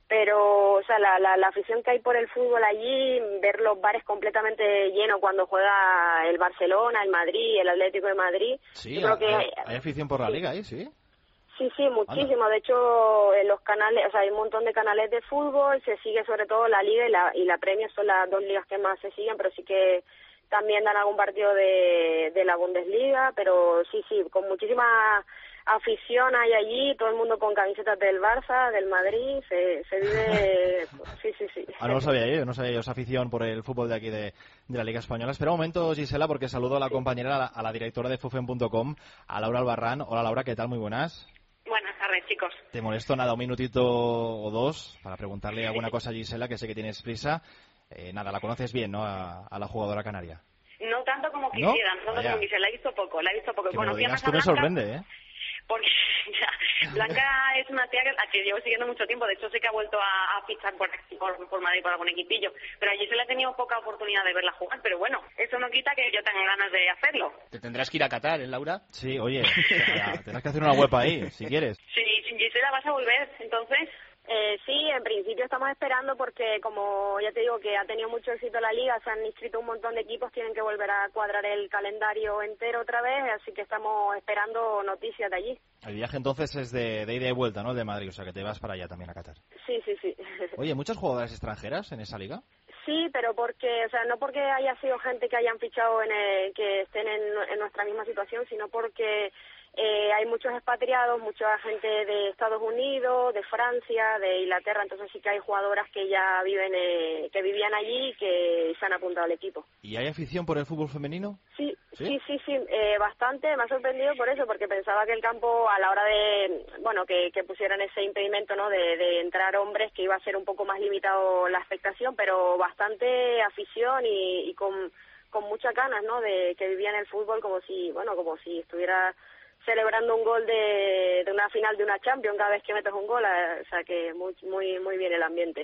Pero, o sea, la, la, la afición que hay por el fútbol allí, ver los bares completamente llenos cuando juega el Barcelona, el Madrid, el Atlético de Madrid. Sí, yo creo que, hay, hay afición por la Liga ahí, ¿sí? Sí, sí, muchísimo. De hecho, en los canales, o sea, hay un montón de canales de fútbol, se sigue sobre todo la Liga y la, y la Premier, son las dos ligas que más se siguen, pero sí que también dan algún partido de, de la Bundesliga, pero sí, sí, con muchísima afición hay allí, todo el mundo con camisetas del Barça, del Madrid, se, se vive... sí, sí, sí. Ah, no lo sabía yo, no sabía yo esa afición por el fútbol de aquí de, de la Liga Española. Espera un momento, Gisela, porque saludo a la compañera, a la, a la directora de fufen punto com, a Laura Albarrán. Hola, Laura, ¿qué tal? Muy buenas. Buenas tardes, chicos. Te molesto nada, un minutito o dos para preguntarle alguna cosa a Gisela, que sé que tienes prisa. Eh, nada, la conoces bien, ¿no? A, a la jugadora canaria. No tanto como ¿No? quisiera, no tanto Vaya. como quisiera, la he visto poco, la he visto poco. Que Bueno, me lo digas Blanca, tú me sorprende, ¿eh? Porque ya, Blanca es una tía que, a que llevo siguiendo mucho tiempo, de hecho sé que ha vuelto a, a fichar por, por, por Madrid por algún equipillo, pero allí se le ha tenido poca oportunidad de verla jugar, pero bueno, eso no quita que yo tenga ganas de hacerlo. Te tendrás que ir a Qatar, ¿eh, Laura? Sí, oye, tendrás que hacer una web ahí, si quieres. Sí, Gisela, ¿vas a volver entonces? Eh, sí, en principio estamos esperando porque, como ya te digo, que ha tenido mucho éxito la Liga, se han inscrito un montón de equipos, tienen que volver a cuadrar el calendario entero otra vez, así que estamos esperando noticias de allí. El viaje entonces es de, de ida y vuelta, ¿no? El de Madrid, o sea que te vas para allá también a Qatar. Sí, sí, sí. Oye, ¿muchas jugadoras extranjeras en esa liga? Sí, pero porque, o sea, no porque haya sido gente que hayan fichado en el, que estén en, en nuestra misma situación, sino porque eh, hay muchos expatriados, mucha gente de Estados Unidos, de Francia, de Inglaterra, entonces sí que hay jugadoras que ya viven, eh, que vivían allí y que se han apuntado al equipo. ¿Y hay afición por el fútbol femenino? Sí, sí, sí, sí, sí eh, bastante. Me ha sorprendido por eso, porque pensaba que el campo, a la hora de, bueno, que, que pusieran ese impedimento, ¿no?, de, de entrar hombres, que iba a ser un poco más limitado la expectación, pero bastante afición y, y con, con muchas ganas, ¿no?, de que vivían el fútbol como si, bueno, como si estuviera celebrando un gol de, de una final de una Champions cada vez que metes un gol, o sea que muy, muy, muy bien el ambiente.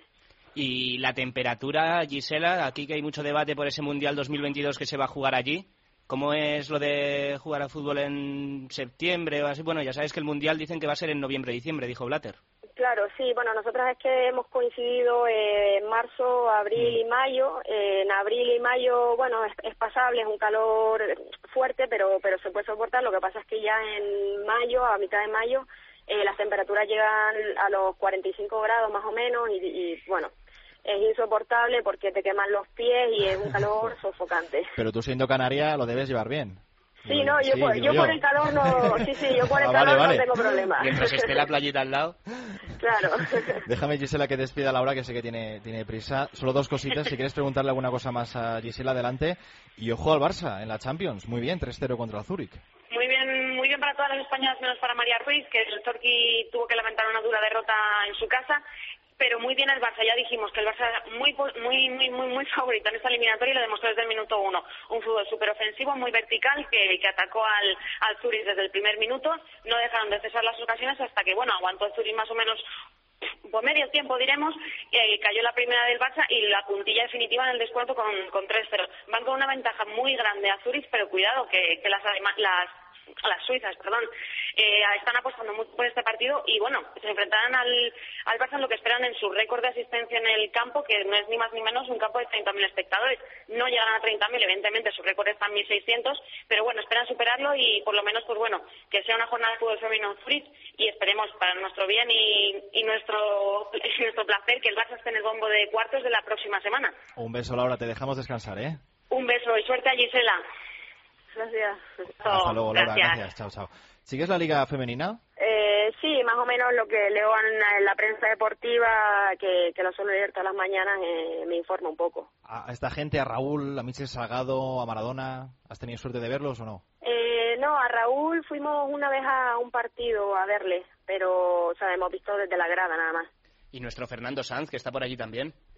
Y la temperatura, Gisela, aquí que hay mucho debate por ese Mundial dos mil veintidós que se va a jugar allí, ¿cómo es lo de jugar al fútbol en septiembre o así? Bueno, ya sabes que el Mundial dicen que va a ser en noviembre-diciembre, dijo Blatter. Claro, sí, bueno, nosotros es que hemos coincidido eh, en marzo, abril y mayo. Eh, en abril y mayo, bueno, es, es pasable, es un calor fuerte, pero pero se puede soportar. Lo que pasa es que ya en mayo, a mitad de mayo, eh, las temperaturas llegan a los cuarenta y cinco grados más o menos y, y bueno, es insoportable porque te queman los pies y es un calor sofocante. Pero tú siendo canaria lo debes llevar bien. Sí, no, yo, sí, por, yo, yo por el calor no, sí, sí, yo por el ah, calor vale, vale. no tengo problema. Mientras esté la playita al lado. Claro. Déjame, Gisela, que despida a Laura, que sé que tiene, tiene prisa. Solo dos cositas, si quieres preguntarle alguna cosa más a Gisela, adelante. Y ojo al Barça en la Champions, muy bien, tres cero contra el Zúrich. Muy bien, muy bien para todas las españolas, menos para María Ruiz, que el Torqui tuvo que lamentar una dura derrota en su casa. Pero muy bien el Barça, ya dijimos que el Barça muy muy muy muy muy favorito en esta eliminatoria y lo demostró desde el minuto uno. Un fútbol súper ofensivo, muy vertical, que, que atacó al, al Zurich desde el primer minuto. No dejaron de cesar las ocasiones hasta que, bueno, aguantó el Zurich más o menos por medio tiempo, diremos, eh, cayó la primera del Barça y la puntilla definitiva en el descuento con, con tres cero. Van con una ventaja muy grande a Zurich, pero cuidado, que, que las, las las suizas, perdón, eh, están apostando mucho por este partido y bueno, se enfrentarán al, al Barça en lo que esperan en su récord de asistencia en el campo, que no es ni más ni menos un campo de treinta mil espectadores. No llegan a treinta mil, evidentemente su récord está en mil seiscientos, pero bueno, esperan superarlo y por lo menos, pues bueno, que sea una jornada de fútbol femenino en Zurich y esperemos para nuestro bien y, y nuestro, y nuestro placer que el Barça esté en el bombo de cuartos de la próxima semana. Un beso, Laura, te dejamos descansar, ¿eh? Un beso y suerte a Gisela. Gracias. Hasta luego, Laura. Gracias. Gracias. Chao, chao. ¿Sigues la Liga Femenina? Eh, sí, más o menos lo que leo en, en la prensa deportiva, que, que lo suelo leer todas las mañanas, eh, me informa un poco. A esta gente, a Raúl, a Michel Salgado, a Maradona, ¿has tenido suerte de verlos o no? Eh, no, a Raúl fuimos una vez a un partido a verle, pero o sea, hemos visto desde la grada nada más. Y nuestro Fernando Sanz, que está por allí también.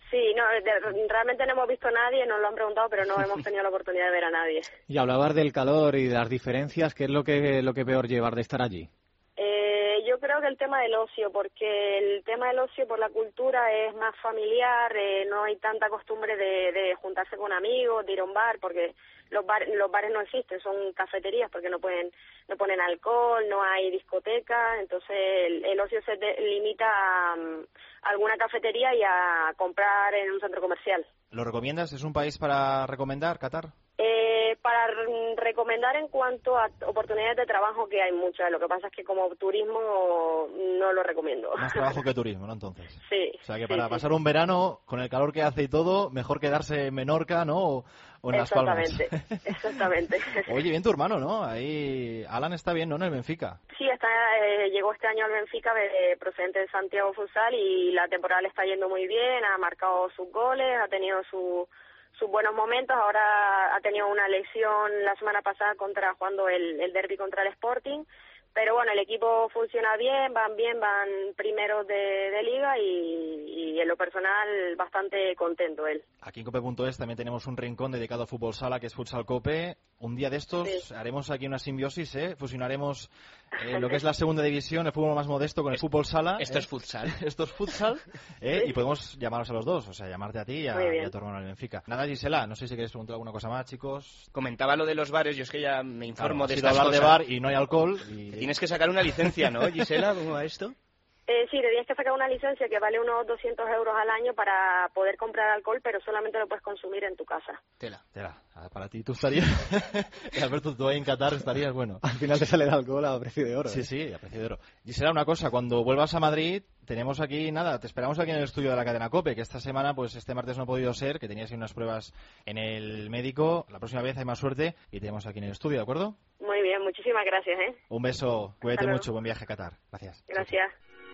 Sí, no, de- realmente no hemos visto a nadie, nos lo han preguntado, pero no hemos tenido la oportunidad de ver a nadie. Y hablabas del calor y de las diferencias, ¿qué es lo que lo que peor llevar de estar allí? Eh, yo creo que el tema del ocio, porque el tema del ocio por la cultura es más familiar, eh, no hay tanta costumbre de, de juntarse con amigos, de ir a un bar, porque los, bar, los bares no existen, son cafeterías, porque no pueden no ponen alcohol, no hay discoteca, entonces el, el ocio se de, limita a, a alguna cafetería y a comprar en un centro comercial. ¿Lo recomiendas? ¿Es un país para recomendar, Qatar? Eh, para r- recomendar en cuanto a oportunidades de trabajo, que hay muchas, lo que pasa es que como turismo no lo recomiendo. Más trabajo que turismo, ¿no? Entonces. Sí. O sea que sí, para sí. pasar un verano, con el calor que hace y todo, mejor quedarse en Menorca, ¿no? O, o en Las Palmas. Exactamente, exactamente. Oye, bien tu hermano, ¿no? Ahí Alan está bien, ¿no? En el Benfica. Sí, está, eh, llegó este año al Benfica de, procedente de Santiago Futsal y la temporada le está yendo muy bien, ha marcado sus goles, ha tenido su, sus buenos momentos, ahora ha tenido una lesión la semana pasada contra jugando el, el derbi contra el Sporting, pero bueno, el equipo funciona bien, van bien, van primeros de, de liga y, y en lo personal bastante contento él. Aquí en cope punto es también tenemos un rincón dedicado a fútbol sala, que es Futsal Cope. Un día de estos Sí. haremos aquí una simbiosis, ¿eh? Fusionaremos eh, lo que es la segunda división, el fútbol más modesto, con el fútbol sala. Esto ¿eh? es futsal. Esto es futsal, ¿eh? Y podemos llamarnos a los dos, o sea, llamarte a ti y a, Muy bien. y a tu hermano en el Benfica. Nada, Gisela, no sé si quieres preguntar alguna cosa más, chicos. Comentaba lo de los bares, yo es que ya me informo Claro, de has ido a estas hablar de cosas. bar y no hay alcohol. Y... Tienes que sacar una licencia, ¿no, Gisela? ¿Cómo va esto? Eh, sí, te tienes que sacar una licencia que vale unos doscientos euros al año para poder comprar alcohol, pero solamente lo puedes consumir en tu casa. Tela. Tela, para ti tú estarías... Alberto, tú ahí en Qatar estarías, bueno. Al final te sale el alcohol a precio de oro. Sí, ¿eh? sí, a precio de oro. Gisela, una cosa, cuando vuelvas a Madrid, tenemos aquí, nada, te esperamos aquí en el estudio de la cadena COPE, que esta semana, pues este martes no ha podido ser, que tenías unas pruebas en el médico. La próxima vez hay más suerte y tenemos aquí en el estudio, ¿de acuerdo? Muy bien, muchísimas gracias, ¿eh? Un beso, cuídate luego. mucho, buen viaje a Qatar. Gracias. Gracias.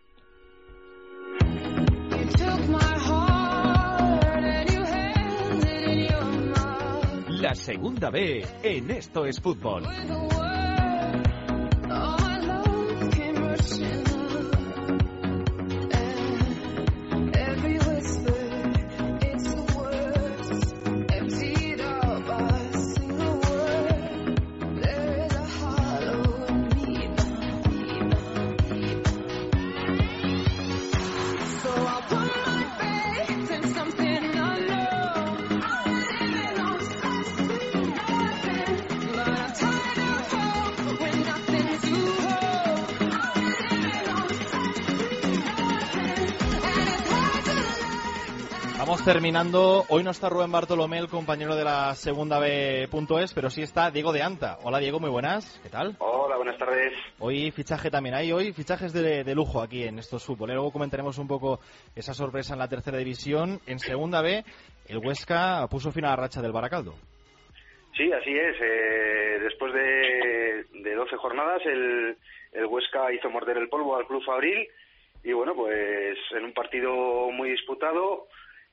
La segunda B en Esto es Fútbol. Vamos terminando. Hoy no está Rubén Bartolomé, el compañero de la segunda B punto es, pero sí está Diego de Anta. Hola Diego, muy buenas. ¿Qué tal? Hola, buenas tardes. Hoy fichaje también hay, hoy fichajes de, de lujo aquí en Estos Fútbol. Luego comentaremos un poco esa sorpresa en la tercera división. En segunda B, el Huesca puso fin a la racha del Baracaldo. Sí, así es. Eh, después de, de doce jornadas, el, el Huesca hizo morder el polvo al Club Fabril. Y bueno, pues en un partido muy disputado.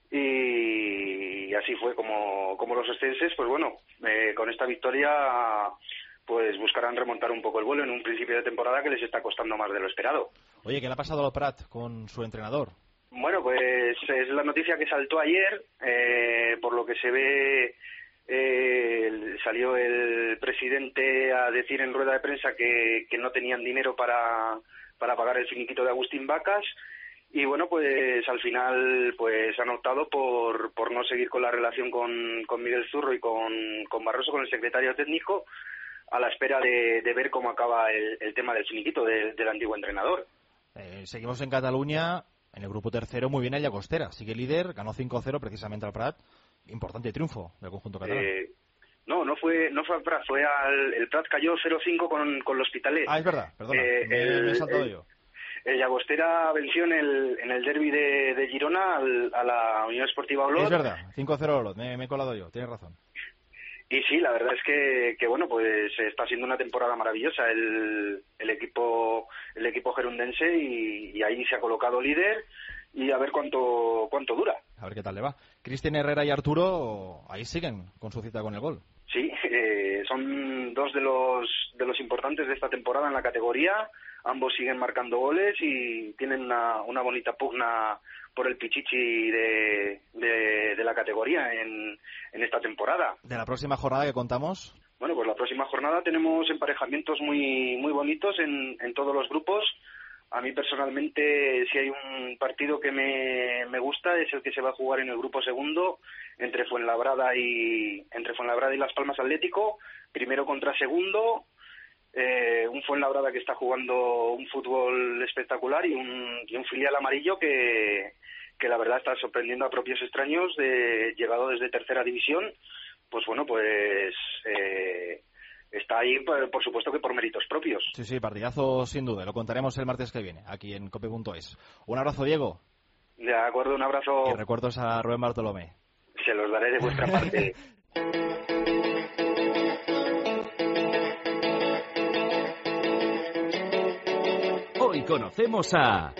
Y así fue como, como los estenses, pues bueno, eh, con esta victoria pues buscarán remontar un poco el vuelo en un principio de temporada que les está costando más de lo esperado. Oye, ¿qué le ha pasado al Prat con su entrenador? Bueno, pues es la noticia que saltó ayer, eh, por lo que se ve, eh, salió el presidente a decir en rueda de prensa que, que no tenían dinero para, para pagar el finiquito de Agustín Vacas. Y bueno, pues al final pues han optado por, por no seguir con la relación con, con Miguel Zurro y con, con Barroso, con el secretario técnico, a la espera de, de ver cómo acaba el, el tema del finiquito de, del antiguo entrenador. Eh, seguimos en Cataluña, en el grupo tercero, muy bien el Llagostera. Sigue líder, ganó cinco cero precisamente al Prat. Importante triunfo del conjunto catalán. Eh, no, no fue no fue al Prat, fue al... El Prat cayó cero cinco con, con el Hospitalet. Ah, es verdad, perdona, Eh, me, el- me he saltado el- yo. El Llagostera venció en el, en el derbi de, de Girona al- a la Unión Esportiva Olot. Es verdad, cinco cero Olot, me, me he colado yo, tienes razón. Y sí, la verdad es que, que bueno, pues está siendo una temporada maravillosa el, el equipo el equipo gerundense y, y ahí se ha colocado líder y a ver cuánto cuánto dura. A ver qué tal le va. Cristian Herrera y Arturo ahí siguen con su cita con el gol. Sí, eh, Eh, son dos de los de los importantes de esta temporada en la categoría. Ambos siguen marcando goles y tienen una, una bonita pugna por el pichichi de, de, de la categoría en, en esta temporada. De la próxima jornada que contamos. Bueno, pues la próxima jornada tenemos emparejamientos muy muy bonitos en, en todos los grupos. A mí personalmente, si hay un partido que me, me gusta, es el que se va a jugar en el grupo segundo entre Fuenlabrada y entre Fuenlabrada y Las Palmas Atlético, primero contra segundo. Eh, un Fuenlabrada que está jugando un fútbol espectacular y un, y un filial amarillo que, que la verdad está sorprendiendo a propios extraños, de llegado desde tercera división. Pues bueno, pues eh, está ahí, por, por supuesto que por méritos propios. Sí, sí, partidazo sin duda. Lo contaremos el martes que viene, aquí en cope punto es. Un abrazo, Diego. De acuerdo, un abrazo. Y recuerdos a Rubén Bartolomé. Se los daré de vuestra parte. Hoy conocemos a...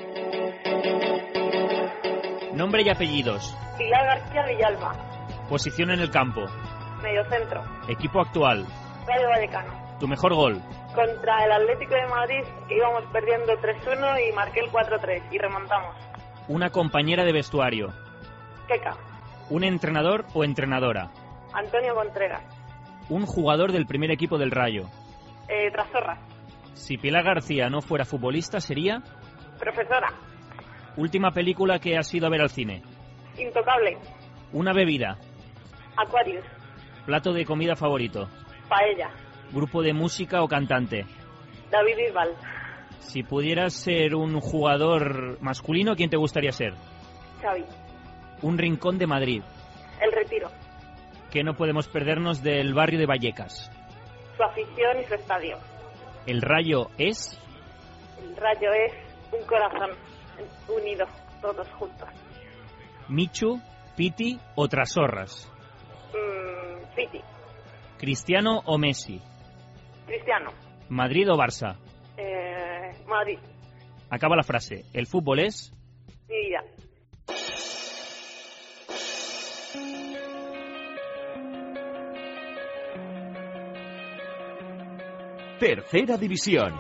Nombre y apellidos. Pilar García Villalba, Posición en el campo. mediocentro, Equipo actual. Rayo Vallecano. Tu mejor gol. Contra el Atlético de Madrid, que íbamos perdiendo tres uno y marqué el cuatro tres y remontamos. Una compañera de vestuario. Queca, Un entrenador o entrenadora. Antonio Contreras, Un jugador del primer equipo del Rayo. eh, Trasorra, Si Pilar García no fuera futbolista, sería... profesora, Última película que has ido a ver al cine. Intocable, Una bebida. Aquarius, Plato de comida favorito. Paella, Grupo de música o cantante. David Bisbal, Si pudieras ser un jugador masculino, ¿quién te gustaría ser? Xavi, Un rincón de Madrid. El Retiro, Que no podemos perdernos del barrio de Vallecas. su afición y su estadio. El Rayo es... El Rayo es un corazón unido, todos juntos. Michu, Piti o Trasorras. Mm, Piti, Cristiano o Messi. Cristiano, Madrid o Barça. eh, Madrid, Acaba la frase. El fútbol es... mi vida. Tercera División.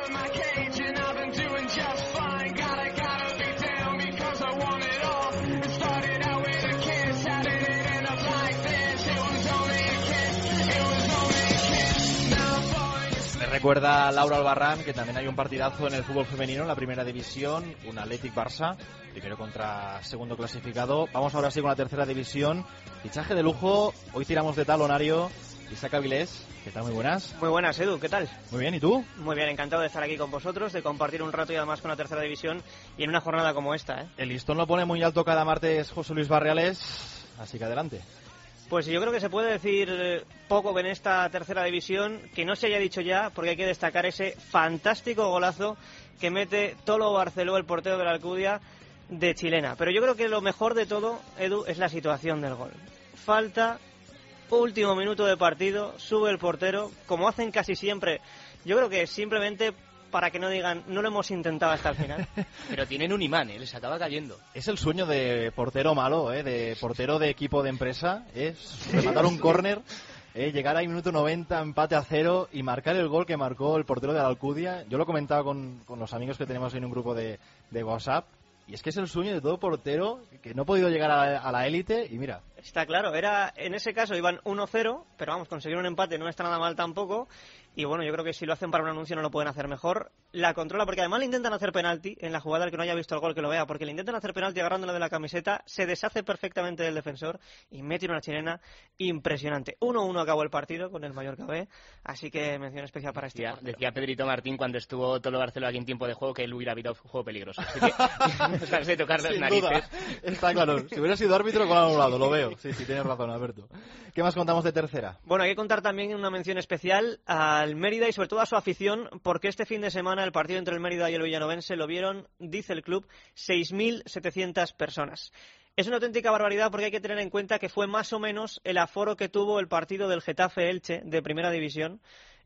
Me recuerda Laura Albarrán que también hay un partidazo en el fútbol femenino en la primera división, un Athletic Barça, primero contra segundo clasificado. Vamos ahora sí con la tercera división. Fichaje de lujo, hoy tiramos de talonario. Isaac Avilés, ¿qué tal? Muy buenas. Muy buenas, Edu, ¿qué tal? Muy bien, ¿y tú? Muy bien, encantado de estar aquí con vosotros, de compartir un rato y además con la tercera división y en una jornada como esta, ¿eh? El listón lo pone muy alto cada martes José Luis Barriales, así que adelante. Pues yo creo que se puede decir eh, poco en esta tercera división que no se haya dicho ya, porque hay que destacar ese fantástico golazo que mete Tolo Barceló, el portero de la Alcudia, de chilena. Pero yo creo que lo mejor de todo, Edu, es la situación del gol. Falta, último minuto de partido, sube el portero, como hacen casi siempre. Yo creo que simplemente para que no digan, no lo hemos intentado hasta el final. Pero tienen un imán, ¿eh? Les acaba cayendo. Es el sueño de portero malo, ¿eh? De portero de equipo de empresa, es rematar un córner, ¿eh? Llegar ahí minuto noventa, empate a cero y marcar el gol que marcó el portero de la Alcudia. Yo lo comentaba con, con los amigos que tenemos en un grupo de, de WhatsApp. Y es que es el sueño de todo portero que no ha podido llegar a la élite y mira. Está claro, era en ese caso iban uno cero, pero vamos, conseguir un empate no está nada mal tampoco. Y bueno, yo creo que si lo hacen para un anuncio no lo pueden hacer mejor. La controla porque además le intentan hacer penalti en la jugada, el que no haya visto el gol que lo vea, porque le intentan hacer penalti agarrándole de la camiseta, se deshace perfectamente del defensor y mete una chilena impresionante. uno uno acabó el partido con el Mallorca B, así que mención especial para este. Decía, decía Pedrito Martín cuando estuvo Tolo Barceló aquí en tiempo de juego que él hubiera habido juego peligroso. Así que dejarse de tocar las Sin narices. duda. Está claro, si hubiera sido árbitro con anulado, lo veo. Sí, sí, tienes razón, Alberto. ¿Qué más contamos de tercera? Bueno, hay que contar también una mención especial al Mérida y sobre todo a su afición, porque este fin de semana el partido entre el Mérida y el Villanovense lo vieron, dice el club, seis mil setecientas personas. Es una auténtica barbaridad porque hay que tener en cuenta que fue más o menos el aforo que tuvo el partido del Getafe-Elche de Primera División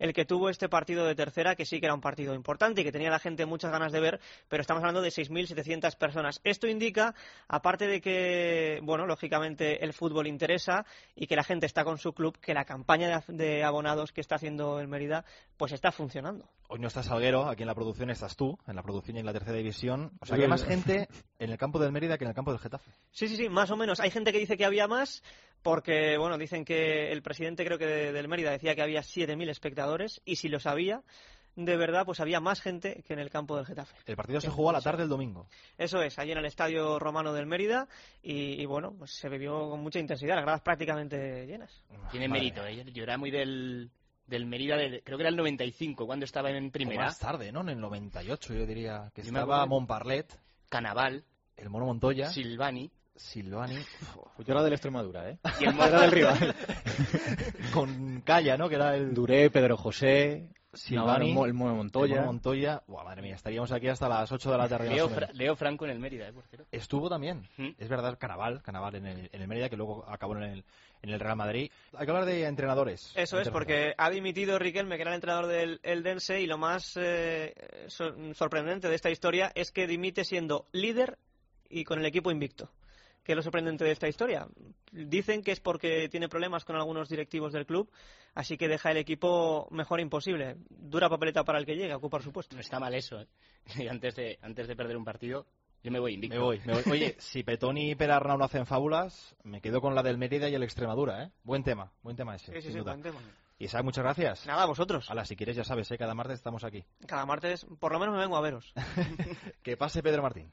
el que tuvo este partido de tercera, que sí que era un partido importante y que tenía la gente muchas ganas de ver, pero estamos hablando de seis mil setecientas personas. Esto indica, aparte de que, bueno, lógicamente el fútbol interesa y que la gente está con su club, que la campaña de, de abonados que está haciendo el Mérida, pues está funcionando. Hoy no está Salguero, aquí en la producción estás tú, en la producción y en la tercera división. O sea, que hay más gente en el campo del Mérida que en el campo del Getafe. Sí, sí, sí, más o menos. Hay gente que dice que había más, porque, bueno, dicen que el presidente, creo que de, del Mérida, decía que había siete mil espectadores, y si los había, de verdad, pues había más gente que en el campo del Getafe. El partido se jugó a la tarde del domingo. Eso es, allí en el Estadio Romano del Mérida, y, y bueno, pues se vivió con mucha intensidad, las gradas prácticamente llenas. Tiene mérito, ¿eh? Yo era muy del... del Mérida, de, creo que era el noventa y cinco, cuando estaba en primera. O más tarde, ¿no? En el noventa y ocho, yo diría, que yo estaba Montparlet, Canaval, el Mono Montoya, Silvani. Silvani. Pues yo era del Extremadura, ¿eh? Y el era del rival. Con Calla, ¿no? Que era el Duré, Pedro José, Silvani, no, el Mono Montoya. El Mono Montoya. Buah, madre mía, estaríamos aquí hasta las ocho de la tarde. Leo, Fra Leo Franco en el Mérida, ¿eh? Por cierto. Estuvo también, ¿Mm? Es verdad, Canaval, Canaval en el, en el Mérida, que luego acabó en el, en el Real Madrid. Hay que hablar de entrenadores. Eso es, porque ha dimitido Riquelme, que era el entrenador del Eldense, y lo más eh, so sorprendente de esta historia es que dimite siendo líder y con el equipo invicto. ¿Qué es lo sorprendente de esta historia? Dicen que es porque tiene problemas con algunos directivos del club, así que deja el equipo mejor imposible. Dura papeleta para el que llegue a ocupar su puesto. No está mal eso, ¿eh? Y antes de, antes de perder un partido, yo me voy invicto. Me voy, me voy. Oye, si Petoni y Perarnau no hacen fábulas, me quedo con la del Mérida y el Extremadura, ¿eh? Buen tema, buen tema ese. Sí, sí, sin sí, duda. buen tema. Isaac, muchas gracias. Nada, vosotros. Hala, si quieres ya sabes, ¿eh? Cada martes estamos aquí. Cada martes, por lo menos me vengo a veros. Que pase Pedro Martín.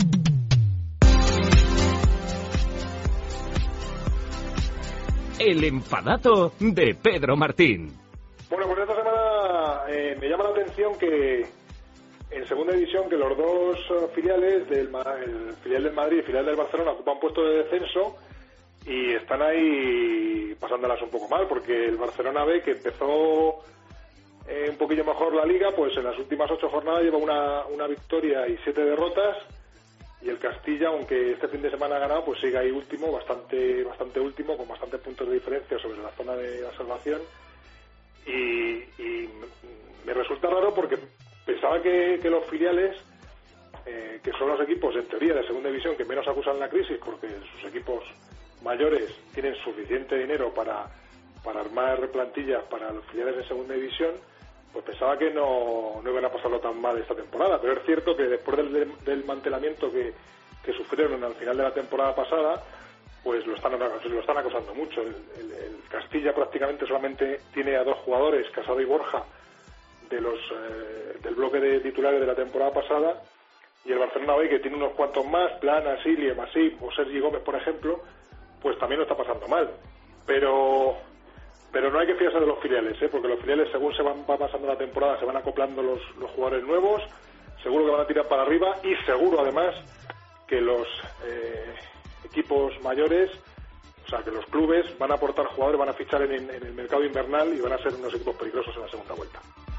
El enfadazo de Pedro Martín. Bueno, pues esta semana eh, me llama la atención que en segunda división que los dos filiales, del el filial del Madrid y el filial del Barcelona, ocupan puestos de descenso y están ahí pasándolas un poco mal, porque el Barcelona B, que empezó eh, un poquillo mejor la liga, pues en las últimas ocho jornadas lleva una, una victoria y siete derrotas. Y el Castilla, aunque este fin de semana ha ganado, pues sigue ahí último, bastante bastante último, con bastantes puntos de diferencia sobre la zona de la salvación. Y, y me resulta raro porque pensaba que, que los filiales, eh, que son los equipos, en teoría, de segunda división que menos acusan la crisis, porque sus equipos mayores tienen suficiente dinero para, para armar plantillas para los filiales de segunda división, pues pensaba que no, no iban a pasarlo tan mal esta temporada, pero es cierto que después del, del mantelamiento que, que sufrieron al final de la temporada pasada, pues lo están, lo están acosando mucho. El, el, el Castilla prácticamente solamente tiene a dos jugadores, Casado y Borja, de los eh, del bloque de titulares de la temporada pasada, y el Barcelona hoy, que tiene unos cuantos más, Plana, Silie, Masip o Sergi Gómez, por ejemplo, pues también lo está pasando mal. Pero... Pero no hay que fiarse de los filiales, ¿eh? Porque los filiales, según se van va pasando la temporada, se van acoplando los, los jugadores nuevos, seguro que van a tirar para arriba y seguro, además, que los eh, equipos mayores, o sea, que los clubes van a aportar jugadores, van a fichar en, en el mercado invernal y van a ser unos equipos peligrosos en la segunda vuelta.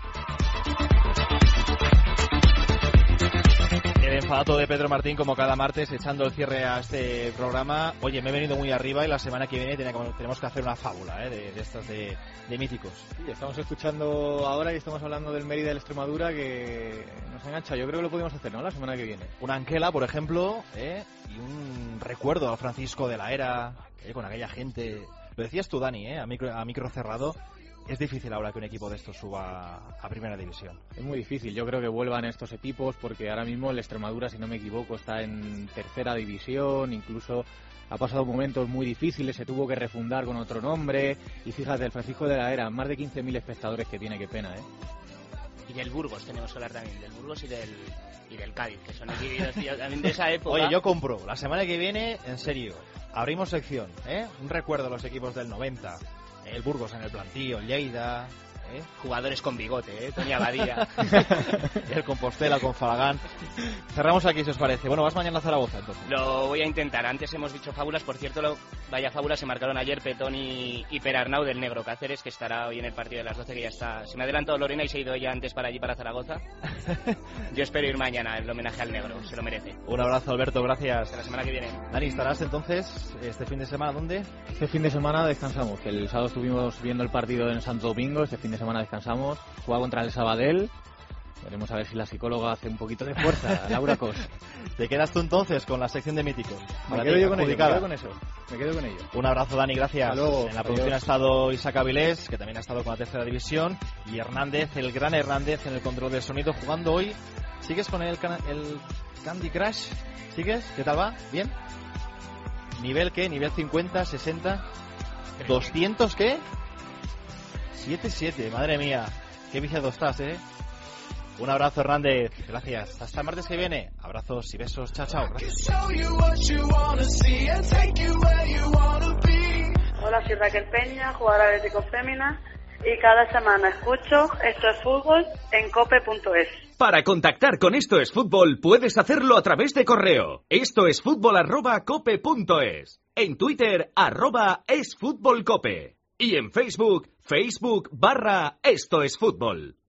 El enfadato de Pedro Martín, como cada martes, echando el cierre a este programa. Oye, me he venido muy arriba y la semana que viene tenemos que hacer una fábula, ¿eh? de, de estas de, de míticos. Sí, estamos escuchando ahora y estamos hablando del Mérida y del Extremadura, que nos engancha. Yo creo que lo podemos hacer, ¿no?, la semana que viene. Una Anquela, por ejemplo, ¿eh? Y un recuerdo a Francisco de la Era, ¿eh? Con aquella gente. Lo decías tú, Dani, ¿eh? a, micro, a micro cerrado. Es difícil ahora que un equipo de estos suba a primera división. Es muy difícil. Yo creo que vuelvan estos equipos porque ahora mismo el Extremadura, si no me equivoco, está en tercera división. Incluso ha pasado momentos muy difíciles. Se tuvo que refundar con otro nombre. Y fíjate, el Francisco de la Era, más de quince mil espectadores que tiene, qué pena, ¿eh? Y del Burgos tenemos que hablar también. Del Burgos y del, y del Cádiz, que son equipos también de esa época. Oye, yo compro. La semana que viene, en serio, abrimos sección, ¿eh? Un recuerdo a los equipos del noventa. El Burgos en el plantío, el Lleida, ¿eh? Jugadores con bigote, ¿eh? Tony Abadía. El Compostela con Falagán. Cerramos aquí, si os parece. Bueno, vas mañana a Zaragoza, entonces. Lo voy a intentar. Antes hemos dicho fábulas. Por cierto, lo, vaya fábulas se marcaron ayer Petón y, y Perarnau del Negro Cáceres, que estará hoy en el partido de las doce, que ya está. Se me ha adelantado Lorena y se ha ido ella antes para allí, para Zaragoza. Yo espero ir mañana en el homenaje al Negro. Se lo merece. Un abrazo, Alberto. Gracias. Hasta la semana que viene. Dani, ¿estarás entonces este fin de semana dónde? Este fin de semana descansamos. El sábado estuvimos viendo el partido en Santo Domingo. Este fin de de semana descansamos. Juega contra el Sabadell. Veremos a ver si la psicóloga hace un poquito de fuerza. Laura Cos. Te quedas tú entonces con la sección de míticos. Me quedo yo con ello, me quedo con eso. Me quedo con ello. Un abrazo, Dani, gracias. Hasta luego. En la producción Adiós. ha estado Isaac Avilés, que también ha estado con la tercera división, y Hernández, el gran Hernández, en el control del sonido, jugando hoy. ¿Sigues con el, cana- el Candy Crush? ¿Sigues? ¿Qué tal va? ¿Bien? ¿Nivel qué? ¿Nivel cincuenta, sesenta? ¿doscientos qué? siete siete, madre mía. Qué viciado estás, ¿eh? Un abrazo, Hernández. Gracias. Hasta el martes que viene. Abrazos y besos. Chao, chao. Gracias. Hola, soy Raquel Peña, jugadora de Atlético Fémina, y cada semana escucho Esto es Fútbol en cope punto es. Para contactar con Esto es Fútbol puedes hacerlo a través de correo. Esto es fútbol arroba cope punto es. En Twitter, arroba es fútbol cope. Y en Facebook, Facebook barra Esto es Fútbol.